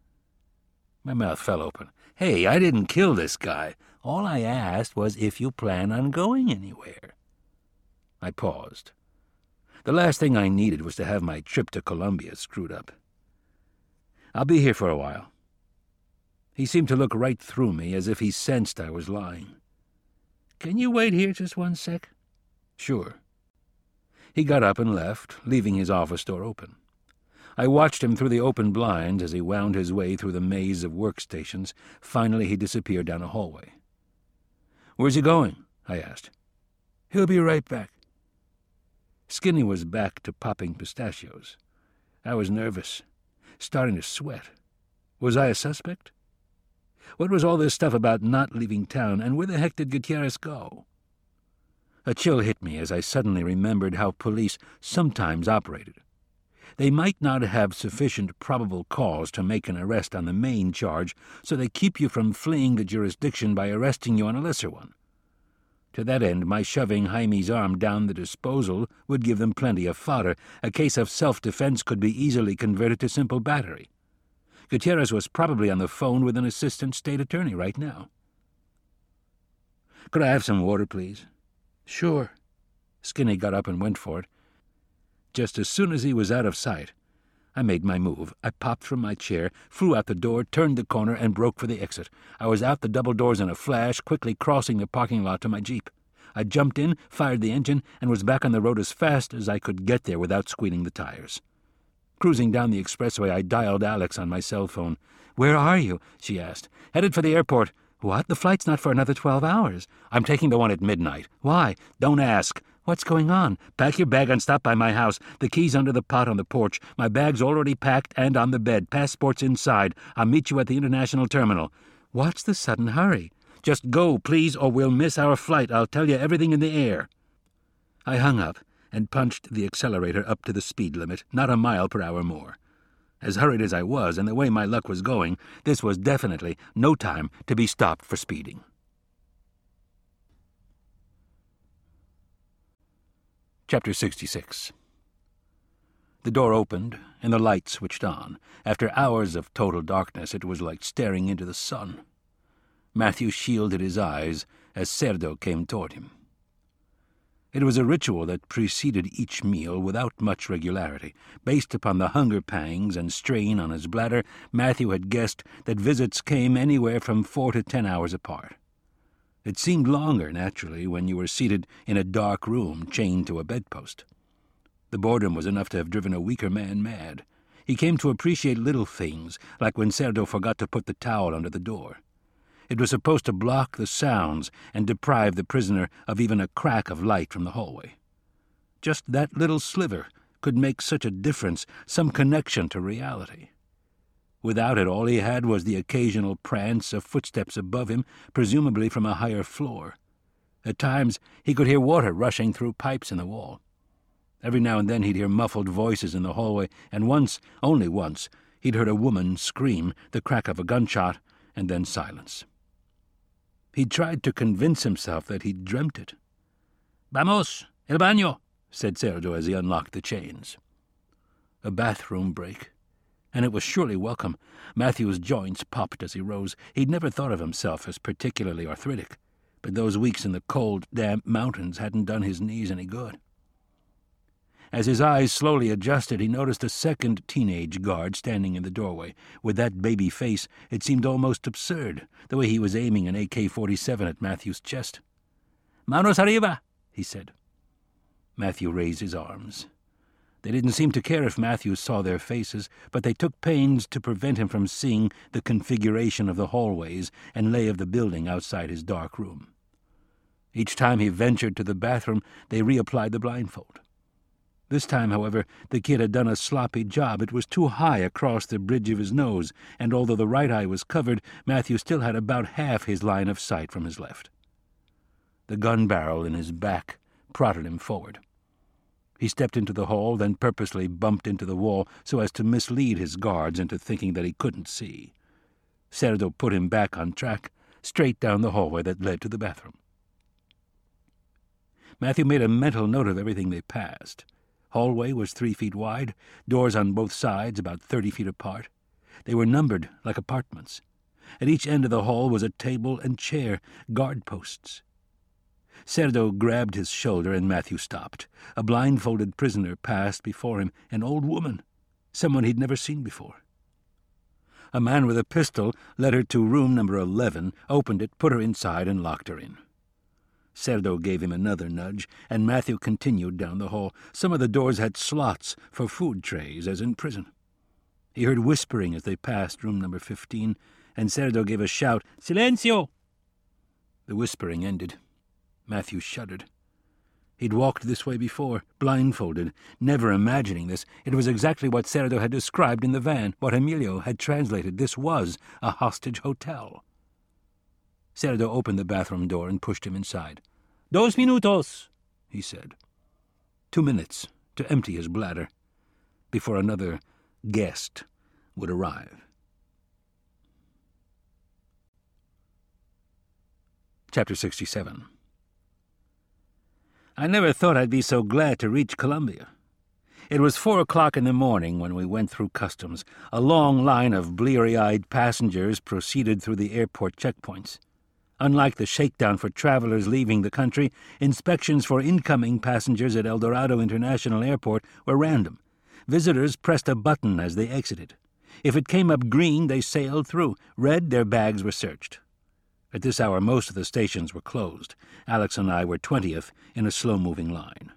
Speaker 1: My mouth fell open. Hey, I didn't kill this guy. All I asked was if you plan on going anywhere. I paused. The last thing I needed was to have my trip to Colombia screwed up. I'll be here for a while. He seemed to look right through me, as if he sensed I was lying. Can you wait here just one sec? Sure. He got up and left, leaving his office door open. I watched him through the open blinds as he wound his way through the maze of workstations. Finally, he disappeared down a hallway. Where's he going? I asked. He'll be right back. Skinny was back to popping pistachios. I was nervous, starting to sweat. Was I a suspect? What was all this stuff about not leaving town, and where the heck did Gutierrez go? A chill hit me as I suddenly remembered how police sometimes operated. They might not have sufficient probable cause to make an arrest on the main charge, so they keep you from fleeing the jurisdiction by arresting you on a lesser one. To that end, my shoving Jaime's arm down the disposal would give them plenty of fodder. A case of self-defense could be easily converted to simple battery. Gutierrez was probably on the phone with an assistant state attorney right now. Could I have some water, please? Sure. Skinny got up and went for it. Just as soon as he was out of sight, I made my move. I popped from my chair, flew out the door, turned the corner, and broke for the exit. I was out the double doors in a flash, quickly crossing the parking lot to my Jeep. I jumped in, fired the engine, and was back on the road as fast as I could get there without squealing the tires. Cruising down the expressway, I dialed Alex on my cell phone. "Where are you?" she asked. "Headed for the airport." "What? The flight's not for another twelve hours. "I'm taking the one at midnight." "Why?" "Don't ask." "What's going on?" "Pack your bag and stop by my house. The key's under the pot on the porch. My bag's already packed and on the bed. Passport's inside. I'll meet you at the international terminal." "What's the sudden hurry?" "Just go, please, or we'll miss our flight. I'll tell you everything in the air." I hung up and punched the accelerator up to the speed limit, not a mile per hour more. As hurried as I was, and the way my luck was going, this was definitely no time to be stopped for speeding. Chapter sixty-six. The door opened, and the light switched on. After hours of total darkness, it was like staring into the sun. Matthew shielded his eyes as Cerdo came toward him. It was a ritual that preceded each meal without much regularity. Based upon the hunger pangs and strain on his bladder, Matthew had guessed that visits came anywhere from four to ten hours apart. It seemed longer, naturally, when you were seated in a dark room chained to a bedpost. The boredom was enough to have driven a weaker man mad. He came to appreciate little things, like when Cerdo forgot to put the towel under the door. It was supposed to block the sounds and deprive the prisoner of even a crack of light from the hallway. Just that little sliver could make such a difference, some connection to reality. Without it, all he had was the occasional prance of footsteps above him, presumably from a higher floor. At times, he could hear water rushing through pipes in the wall. Every now and then he'd hear muffled voices in the hallway, and once, only once, he'd heard a woman scream, the crack of a gunshot, and then silence. He tried to convince himself that he'd dreamt it. "Vamos, el baño," said Cerdo as he unlocked the chains. A bathroom break. And it was surely welcome. Matthew's joints popped as he rose. He'd never thought of himself as particularly arthritic, but those weeks in the cold, damp mountains hadn't done his knees any good. As his eyes slowly adjusted, he noticed a second teenage guard standing in the doorway. With that baby face, it seemed almost absurd, the way he was aiming an A K forty-seven at Matthew's chest. "Manos arriba," he said. Matthew raised his arms. They didn't seem to care if Matthew saw their faces, but they took pains to prevent him from seeing the configuration of the hallways and lay of the building outside his dark room. Each time he ventured to the bathroom, they reapplied the blindfold. This time, however, the kid had done a sloppy job. It was too high across the bridge of his nose, and although the right eye was covered, Matthew still had about half his line of sight from his left. The gun barrel in his back prodded him forward. He stepped into the hall, then purposely bumped into the wall so as to mislead his guards into thinking that he couldn't see. Cerdo put him back on track, straight down the hallway that led to the bathroom. Matthew made a mental note of everything they passed. Hallway was three feet wide, doors on both sides about thirty feet apart. They were numbered like apartments. At each end of the hall was a table and chair, guard posts. Cerdo grabbed his shoulder and Matthew stopped. A blindfolded prisoner passed before him, an old woman, someone he'd never seen before. A man with a pistol led her to room number eleven, opened it, put her inside, and locked her in. Cerdo gave him another nudge, and Matthew continued down the hall. Some of the doors had slots for food trays, as in prison. He heard whispering as they passed room number fifteen, and Cerdo gave a shout, "Silencio!" The whispering ended. Matthew shuddered. He'd walked this way before, blindfolded, never imagining this. It was exactly what Cerdo had described in the van, what Emilio had translated. This was a hostage hotel. Cerdo opened the bathroom door and pushed him inside. "Dos minutos," he said. Two minutes to empty his bladder before another guest would arrive. Chapter sixty-seven. I never thought I'd be so glad to reach Colombia. It was four o'clock in the morning when we went through customs. A long line of bleary-eyed passengers proceeded through the airport checkpoints. Unlike the shakedown for travelers leaving the country, inspections for incoming passengers at El Dorado International Airport were random. Visitors pressed a button as they exited. If it came up green, they sailed through. Red, their bags were searched. At this hour, most of the stations were closed. Alex and I were twentieth in a slow-moving line.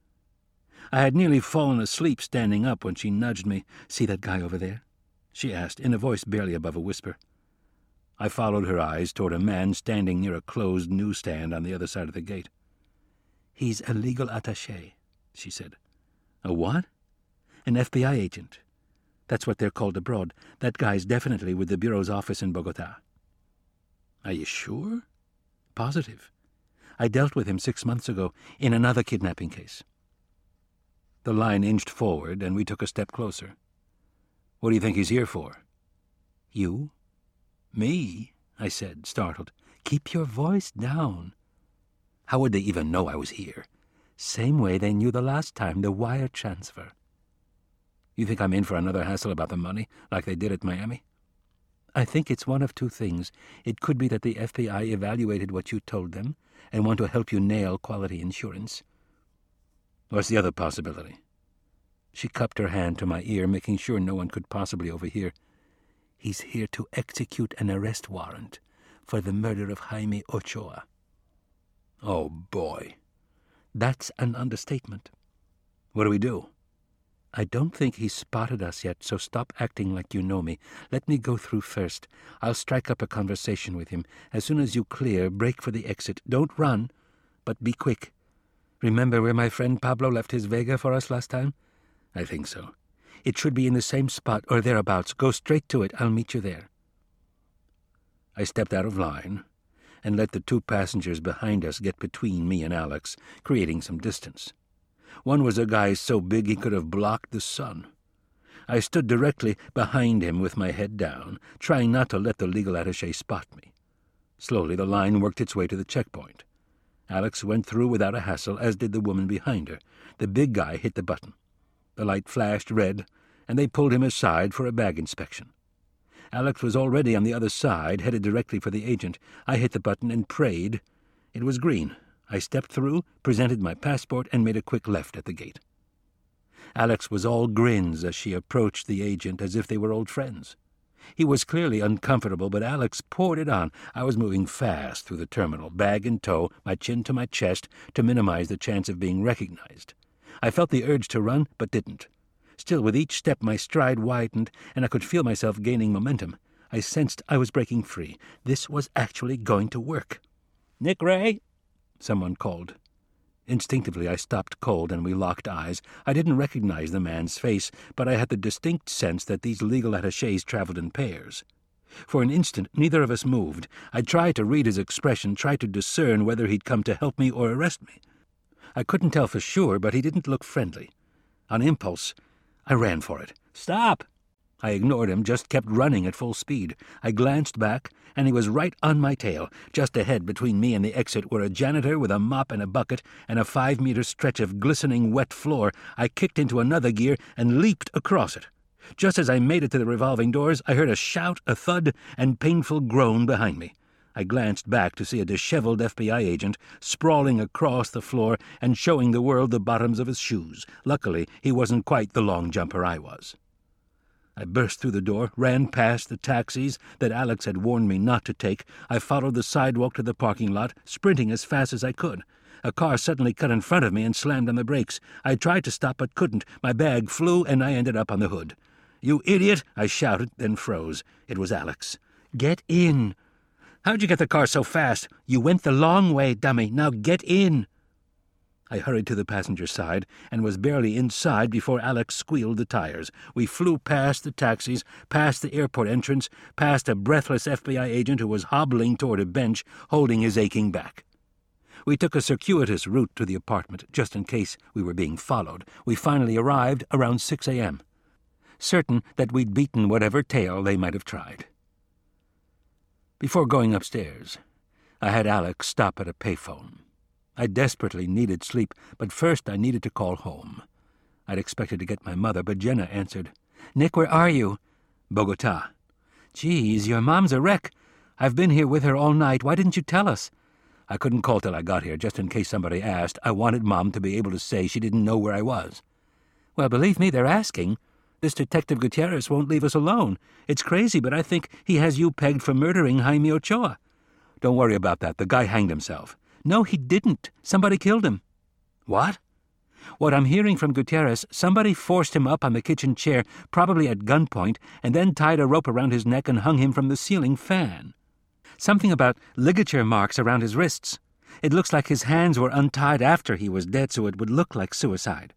Speaker 1: I had nearly fallen asleep standing up when she nudged me. "See that guy over there?" she asked, in a voice barely above a whisper. I followed her eyes toward a man standing near a closed newsstand on the other side of the gate. "He's a legal attaché," she said. "A what?" "An F B I agent. That's what they're called abroad. That guy's definitely with the Bureau's office in Bogotá." "Are you sure?" "Positive. I dealt with him six months ago in another kidnapping case." The line inched forward, and we took a step closer. "What do you think he's here for?" "You?" "Me?" I said, startled. "Keep your voice down." "How would they even know I was here?" "Same way they knew the last time, the wire transfer." "You think I'm in for another hassle about the money, like they did at Miami?" "I think it's one of two things. It could be that the F B I evaluated what you told them and want to help you nail quality insurance." "What's the other possibility?" She cupped her hand to my ear, making sure no one could possibly overhear. "He's here to execute an arrest warrant for the murder of Jaime Ochoa." "Oh, boy." "That's an understatement." "What do we do?" "I don't think he's spotted us yet, so stop acting like you know me. Let me go through first. I'll strike up a conversation with him. As soon as you clear, break for the exit. Don't run, but be quick. Remember where my friend Pablo left his Vega for us last time?" "I think so." "It should be in the same spot or thereabouts. Go straight to it. I'll meet you there." I stepped out of line and let the two passengers behind us get between me and Alex, creating some distance. One was a guy so big he could have blocked the sun. I stood directly behind him with my head down, trying not to let the legal attaché spot me. Slowly the line worked its way to the checkpoint. Alex went through without a hassle, as did the woman behind her. The big guy hit the button. The light flashed red, and they pulled him aside for a bag inspection. Alex was already on the other side, headed directly for the agent. I hit the button and prayed. It was green. I stepped through, presented my passport, and made a quick left at the gate. Alex was all grins as she approached the agent as if they were old friends. He was clearly uncomfortable, but Alex poured it on. I was moving fast through the terminal, bag in tow, my chin to my chest, to minimize the chance of being recognized. I felt the urge to run, but didn't. Still, with each step my stride widened, and I could feel myself gaining momentum. I sensed I was breaking free. This was actually going to work. "Nick Ray?" someone called. Instinctively I stopped cold, and we locked eyes. I didn't recognize the man's face, but I had the distinct sense that these legal attachés traveled in pairs. For an instant neither of us moved. I tried to read his expression, tried to discern whether he'd come to help me or arrest me. I couldn't tell for sure, but he didn't look friendly. On impulse, I ran for it. "Stop!" I ignored him, just kept running at full speed. I glanced back, and he was right on my tail. Just ahead, between me and the exit, were a janitor with a mop and a bucket and a five-meter stretch of glistening wet floor. I kicked into another gear and leaped across it. Just as I made it to the revolving doors, I heard a shout, a thud, and painful groan behind me. I glanced back to see a disheveled F B I agent sprawling across the floor and showing the world the bottoms of his shoes. Luckily, he wasn't quite the long jumper I was. I burst through the door, ran past the taxis that Alex had warned me not to take. I followed the sidewalk to the parking lot, sprinting as fast as I could. A car suddenly cut in front of me and slammed on the brakes. I tried to stop but couldn't. My bag flew and I ended up on the hood. "You idiot!" I shouted, then froze. It was Alex. "Get in!" "How'd you get the car so fast?" "You went the long way, dummy. Now get in!" I hurried to the passenger side and was barely inside before Alex squealed the tires. We flew past the taxis, past the airport entrance, past a breathless F B I agent who was hobbling toward a bench, holding his aching back. We took a circuitous route to the apartment, just in case we were being followed. We finally arrived around six a.m., certain that we'd beaten whatever tale they might have tried. Before going upstairs, I had Alex stop at a payphone. I desperately needed sleep, but first I needed to call home. I'd expected to get my mother, but Jenna answered. "Nick, where are you?" "Bogota." "Geez, your mom's a wreck. I've been here with her all night. Why didn't you tell us?" "I couldn't call till I got here, just in case somebody asked. I wanted Mom to be able to say she didn't know where I was." "Well, believe me, they're asking. This Detective Gutierrez won't leave us alone. It's crazy, but I think he has you pegged for murdering Jaime Ochoa." "Don't worry about that. The guy hanged himself." "No, he didn't. Somebody killed him." "What?" "What I'm hearing from Gutierrez, somebody forced him up on the kitchen chair, probably at gunpoint, and then tied a rope around his neck and hung him from the ceiling fan. Something about ligature marks around his wrists. It looks like his hands were untied after he was dead, so it would look like suicide."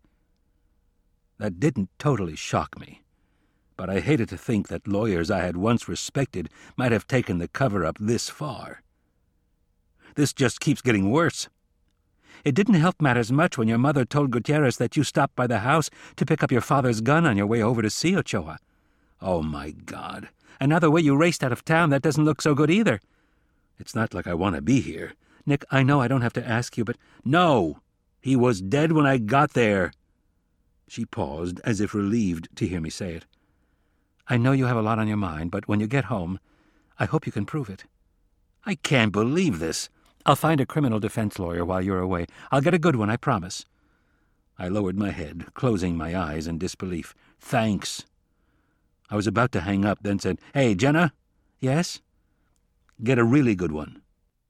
Speaker 1: That didn't totally shock me, but I hated to think that lawyers I had once respected might have taken the cover-up this far. This just keeps getting worse. It didn't help matters much when your mother told Gutierrez that you stopped by the house to pick up your father's gun on your way over to see Ochoa. Oh, my God. And now the way you raced out of town, that doesn't look so good either. It's not like I want to be here. Nick, I know I don't have to ask you, but... No! He was dead when I got there. She paused, as if relieved to hear me say it. "I know you have a lot on your mind, but when you get home, I hope you can prove it." "I can't believe this." "I'll find a criminal defense lawyer while you're away. I'll get a good one, I promise." I lowered my head, closing my eyes in disbelief. "Thanks." I was about to hang up, then said, "Hey, Jenna?" "Yes?" "Get a really good one."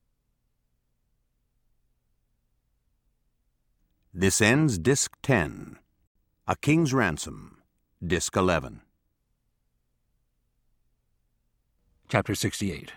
Speaker 3: This ends Disc ten. A King's Ransom, Disc eleven.
Speaker 1: Chapter sixty-eight.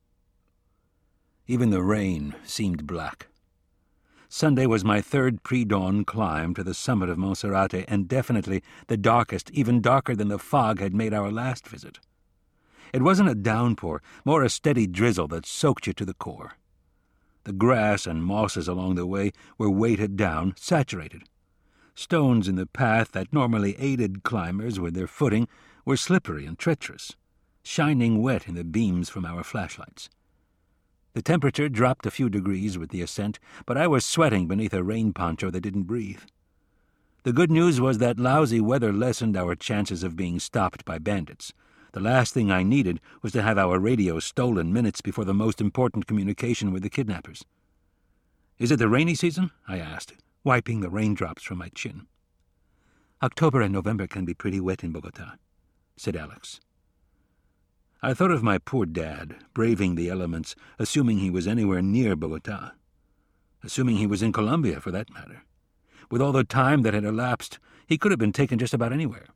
Speaker 1: Even the rain seemed black. Sunday was my third pre-dawn climb to the summit of Monserrate, and definitely the darkest, even darker than the fog had made our last visit. It wasn't a downpour, more a steady drizzle that soaked you to the core. The grass and mosses along the way were weighted down, saturated. Stones in the path that normally aided climbers with their footing were slippery and treacherous, shining wet in the beams from our flashlights. The temperature dropped a few degrees with the ascent, but I was sweating beneath a rain poncho that didn't breathe. The good news was that lousy weather lessened our chances of being stopped by bandits. The last thing I needed was to have our radio stolen minutes before the most important communication with the kidnappers. "Is it the rainy season?" I asked, wiping the raindrops from my chin. "October and November can be pretty wet in Bogota," said Alex. I thought of my poor dad, braving the elements, assuming he was anywhere near Bogota. Assuming he was in Colombia, for that matter. With all the time that had elapsed, he could have been taken just about anywhere.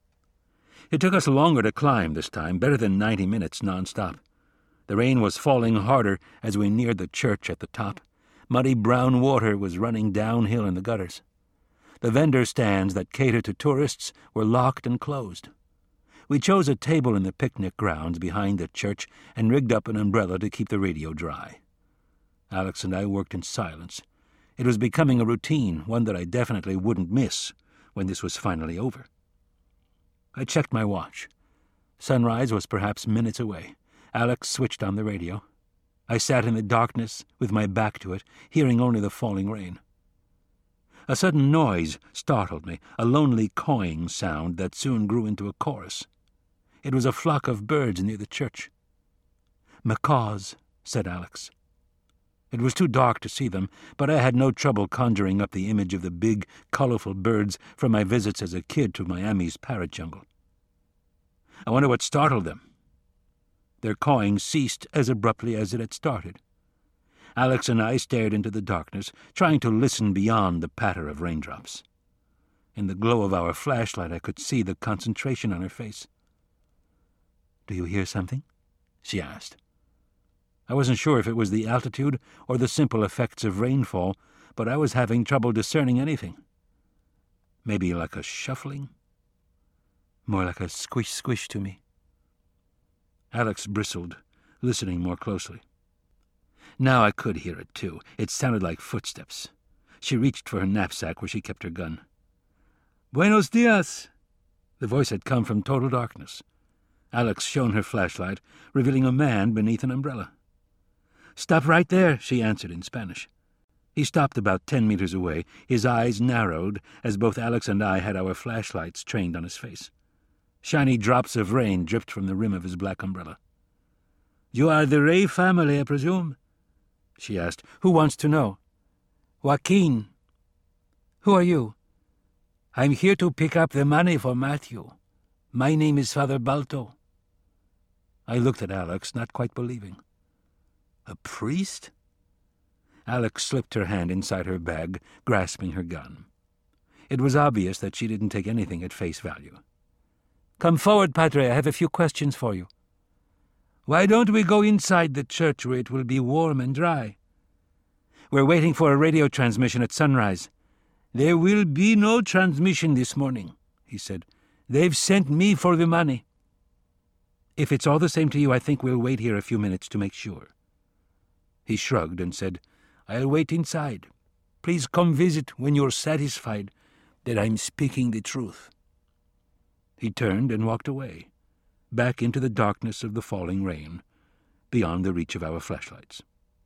Speaker 1: It took us longer to climb this time, better than ninety minutes non-stop. The rain was falling harder as we neared the church at the top. Muddy brown water was running downhill in the gutters. The vendor stands that cater to tourists were locked and closed. We chose a table in the picnic grounds behind the church and rigged up an umbrella to keep the radio dry. Alex and I worked in silence. It was becoming a routine, one that I definitely wouldn't miss when this was finally over. I checked my watch. Sunrise was perhaps minutes away. Alex switched on the radio. I sat in the darkness with my back to it, hearing only the falling rain. A sudden noise startled me, a lonely cawing sound that soon grew into a chorus. It was a flock of birds near the church. "Macaws," said Alex. It was too dark to see them, but I had no trouble conjuring up the image of the big, colorful birds from my visits as a kid to Miami's parrot jungle. I wonder what startled them. Their cawing ceased as abruptly as it had started. Alex and I stared into the darkness, trying to listen beyond the patter of raindrops. In the glow of our flashlight, I could see the concentration on her face. "Do you hear something?" she asked. I wasn't sure if it was the altitude or the simple effects of rainfall, but I was having trouble discerning anything. Maybe like a shuffling? More like a squish-squish to me. Alex bristled, listening more closely. Now I could hear it, too. It sounded like footsteps. She reached for her knapsack where she kept her gun. "Buenos dias!" The voice had come from total darkness. Alex shone her flashlight, revealing a man beneath an umbrella. "Stop right there," she answered in Spanish. He stopped about ten meters away, his eyes narrowed as both Alex and I had our flashlights trained on his face. Shiny drops of rain dripped from the rim of his black umbrella. "You are the Ray family, I presume?" she asked. "Who wants to know?" "Joaquin." "Who are you?" "I'm here to pick up the money for Matthew. My name is Father Balto." I looked at Alex, not quite believing. "A priest?" Alex slipped her hand inside her bag, grasping her gun. It was obvious that she didn't take anything at face value. "Come forward, Padre. I have a few questions for you." "Why don't we go inside the church where it will be warm and dry?" "We're waiting for a radio transmission at sunrise." "There will be no transmission this morning," he said. "They've sent me for the money." "If it's all the same to you, I think we'll wait here a few minutes to make sure." He shrugged and said, "I'll wait inside. Please come visit when you're satisfied that I'm speaking the truth." He turned and walked away, back into the darkness of the falling rain, beyond the reach of our flashlights.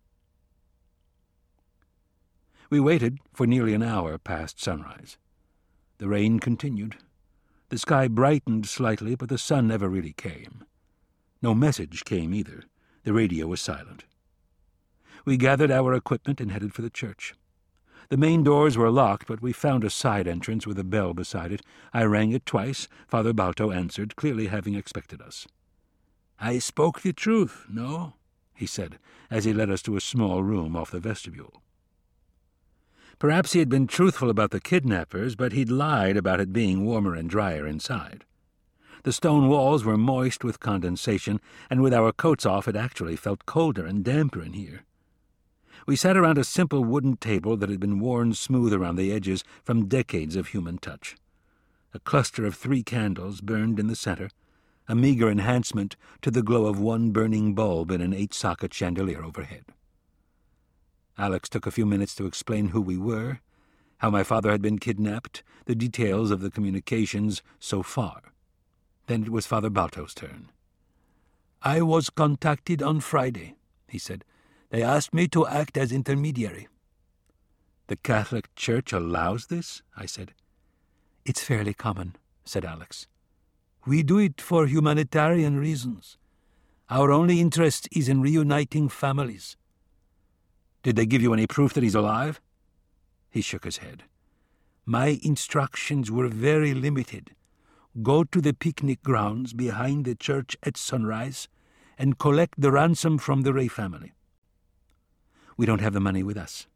Speaker 1: We waited for nearly an hour past sunrise. The rain continued. The sky brightened slightly, but the sun never really came. No message came either. The radio was silent. We gathered our equipment and headed for the church. The main doors were locked, but we found a side entrance with a bell beside it. I rang it twice. Father Balto answered, clearly having expected us. "I spoke the truth, no?" he said, as he led us to a small room off the vestibule. Perhaps he had been truthful about the kidnappers, but he'd lied about it being warmer and drier inside. The stone walls were moist with condensation, and with our coats off it actually felt colder and damper in here. We sat around a simple wooden table that had been worn smooth around the edges from decades of human touch. A cluster of three candles burned in the center, a meager enhancement to the glow of one burning bulb in an eight-socket chandelier overhead. Alex took a few minutes to explain who we were, how my father had been kidnapped, the details of the communications so far. Then it was Father Balto's turn. "I was contacted on Friday," he said. "They asked me to act as intermediary." "The Catholic Church allows this?" I said. "It's fairly common," said Alex. "We do it for humanitarian reasons. Our only interest is in reuniting families." "Did they give you any proof that he's alive?" He shook his head. "My instructions were very limited. Go to the picnic grounds behind the church at sunrise and collect the ransom from the Ray family." "We don't have the money with us."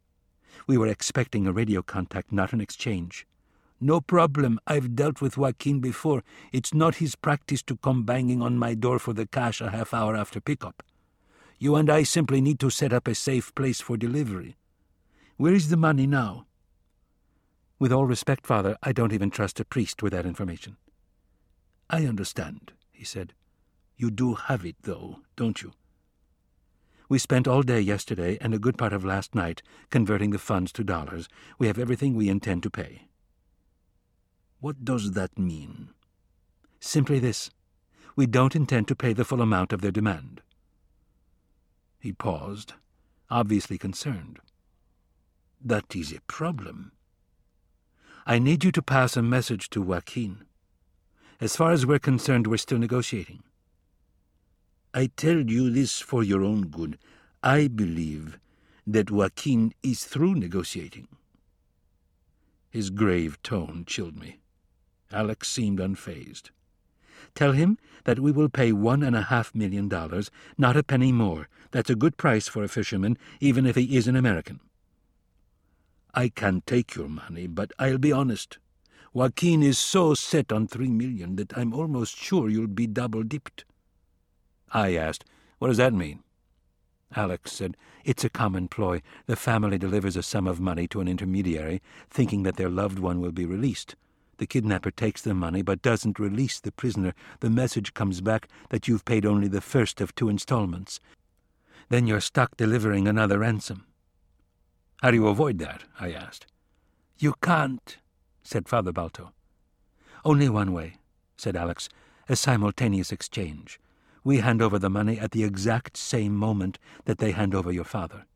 Speaker 2: We were expecting a radio contact, not an exchange. No problem. I've dealt with Joaquin before. It's not his practice to come banging on my door for the cash a half hour after pickup. You and I simply need to set up a safe place for delivery. Where is the money now? With all respect, Father, I don't even trust a priest with that information. I understand, he said. You do have it, though, don't you? We spent all day yesterday and a good part of last night converting the funds to dollars. We have everything we intend to pay. What does that mean? Simply this. We don't intend to pay the full amount of their demand. He paused, obviously concerned. That is a problem. I need you to pass a message to Joaquin. As far as we're concerned, we're still negotiating. I tell you this for your own good. I believe that Joaquin is through negotiating. His grave tone chilled me. Alex seemed unfazed. Tell him that we will pay one and a half million dollars, not a penny more. That's a good price for a fisherman, even if he is an American. I can take your money, but I'll be honest. Joaquin is so set on three million that I'm almost sure you'll be double-dipped. I asked, what does that mean? Alex said, it's a common ploy. The family delivers a sum of money to an intermediary, thinking that their loved one will be released. The kidnapper takes the money but doesn't release the prisoner. The message comes back that you've paid only the first of two installments. Then you're stuck delivering another ransom. How do you avoid that? I asked. You can't, said Father Balto. Only one way, said Alex, a simultaneous exchange. We hand over the money at the exact same moment that they hand over your father.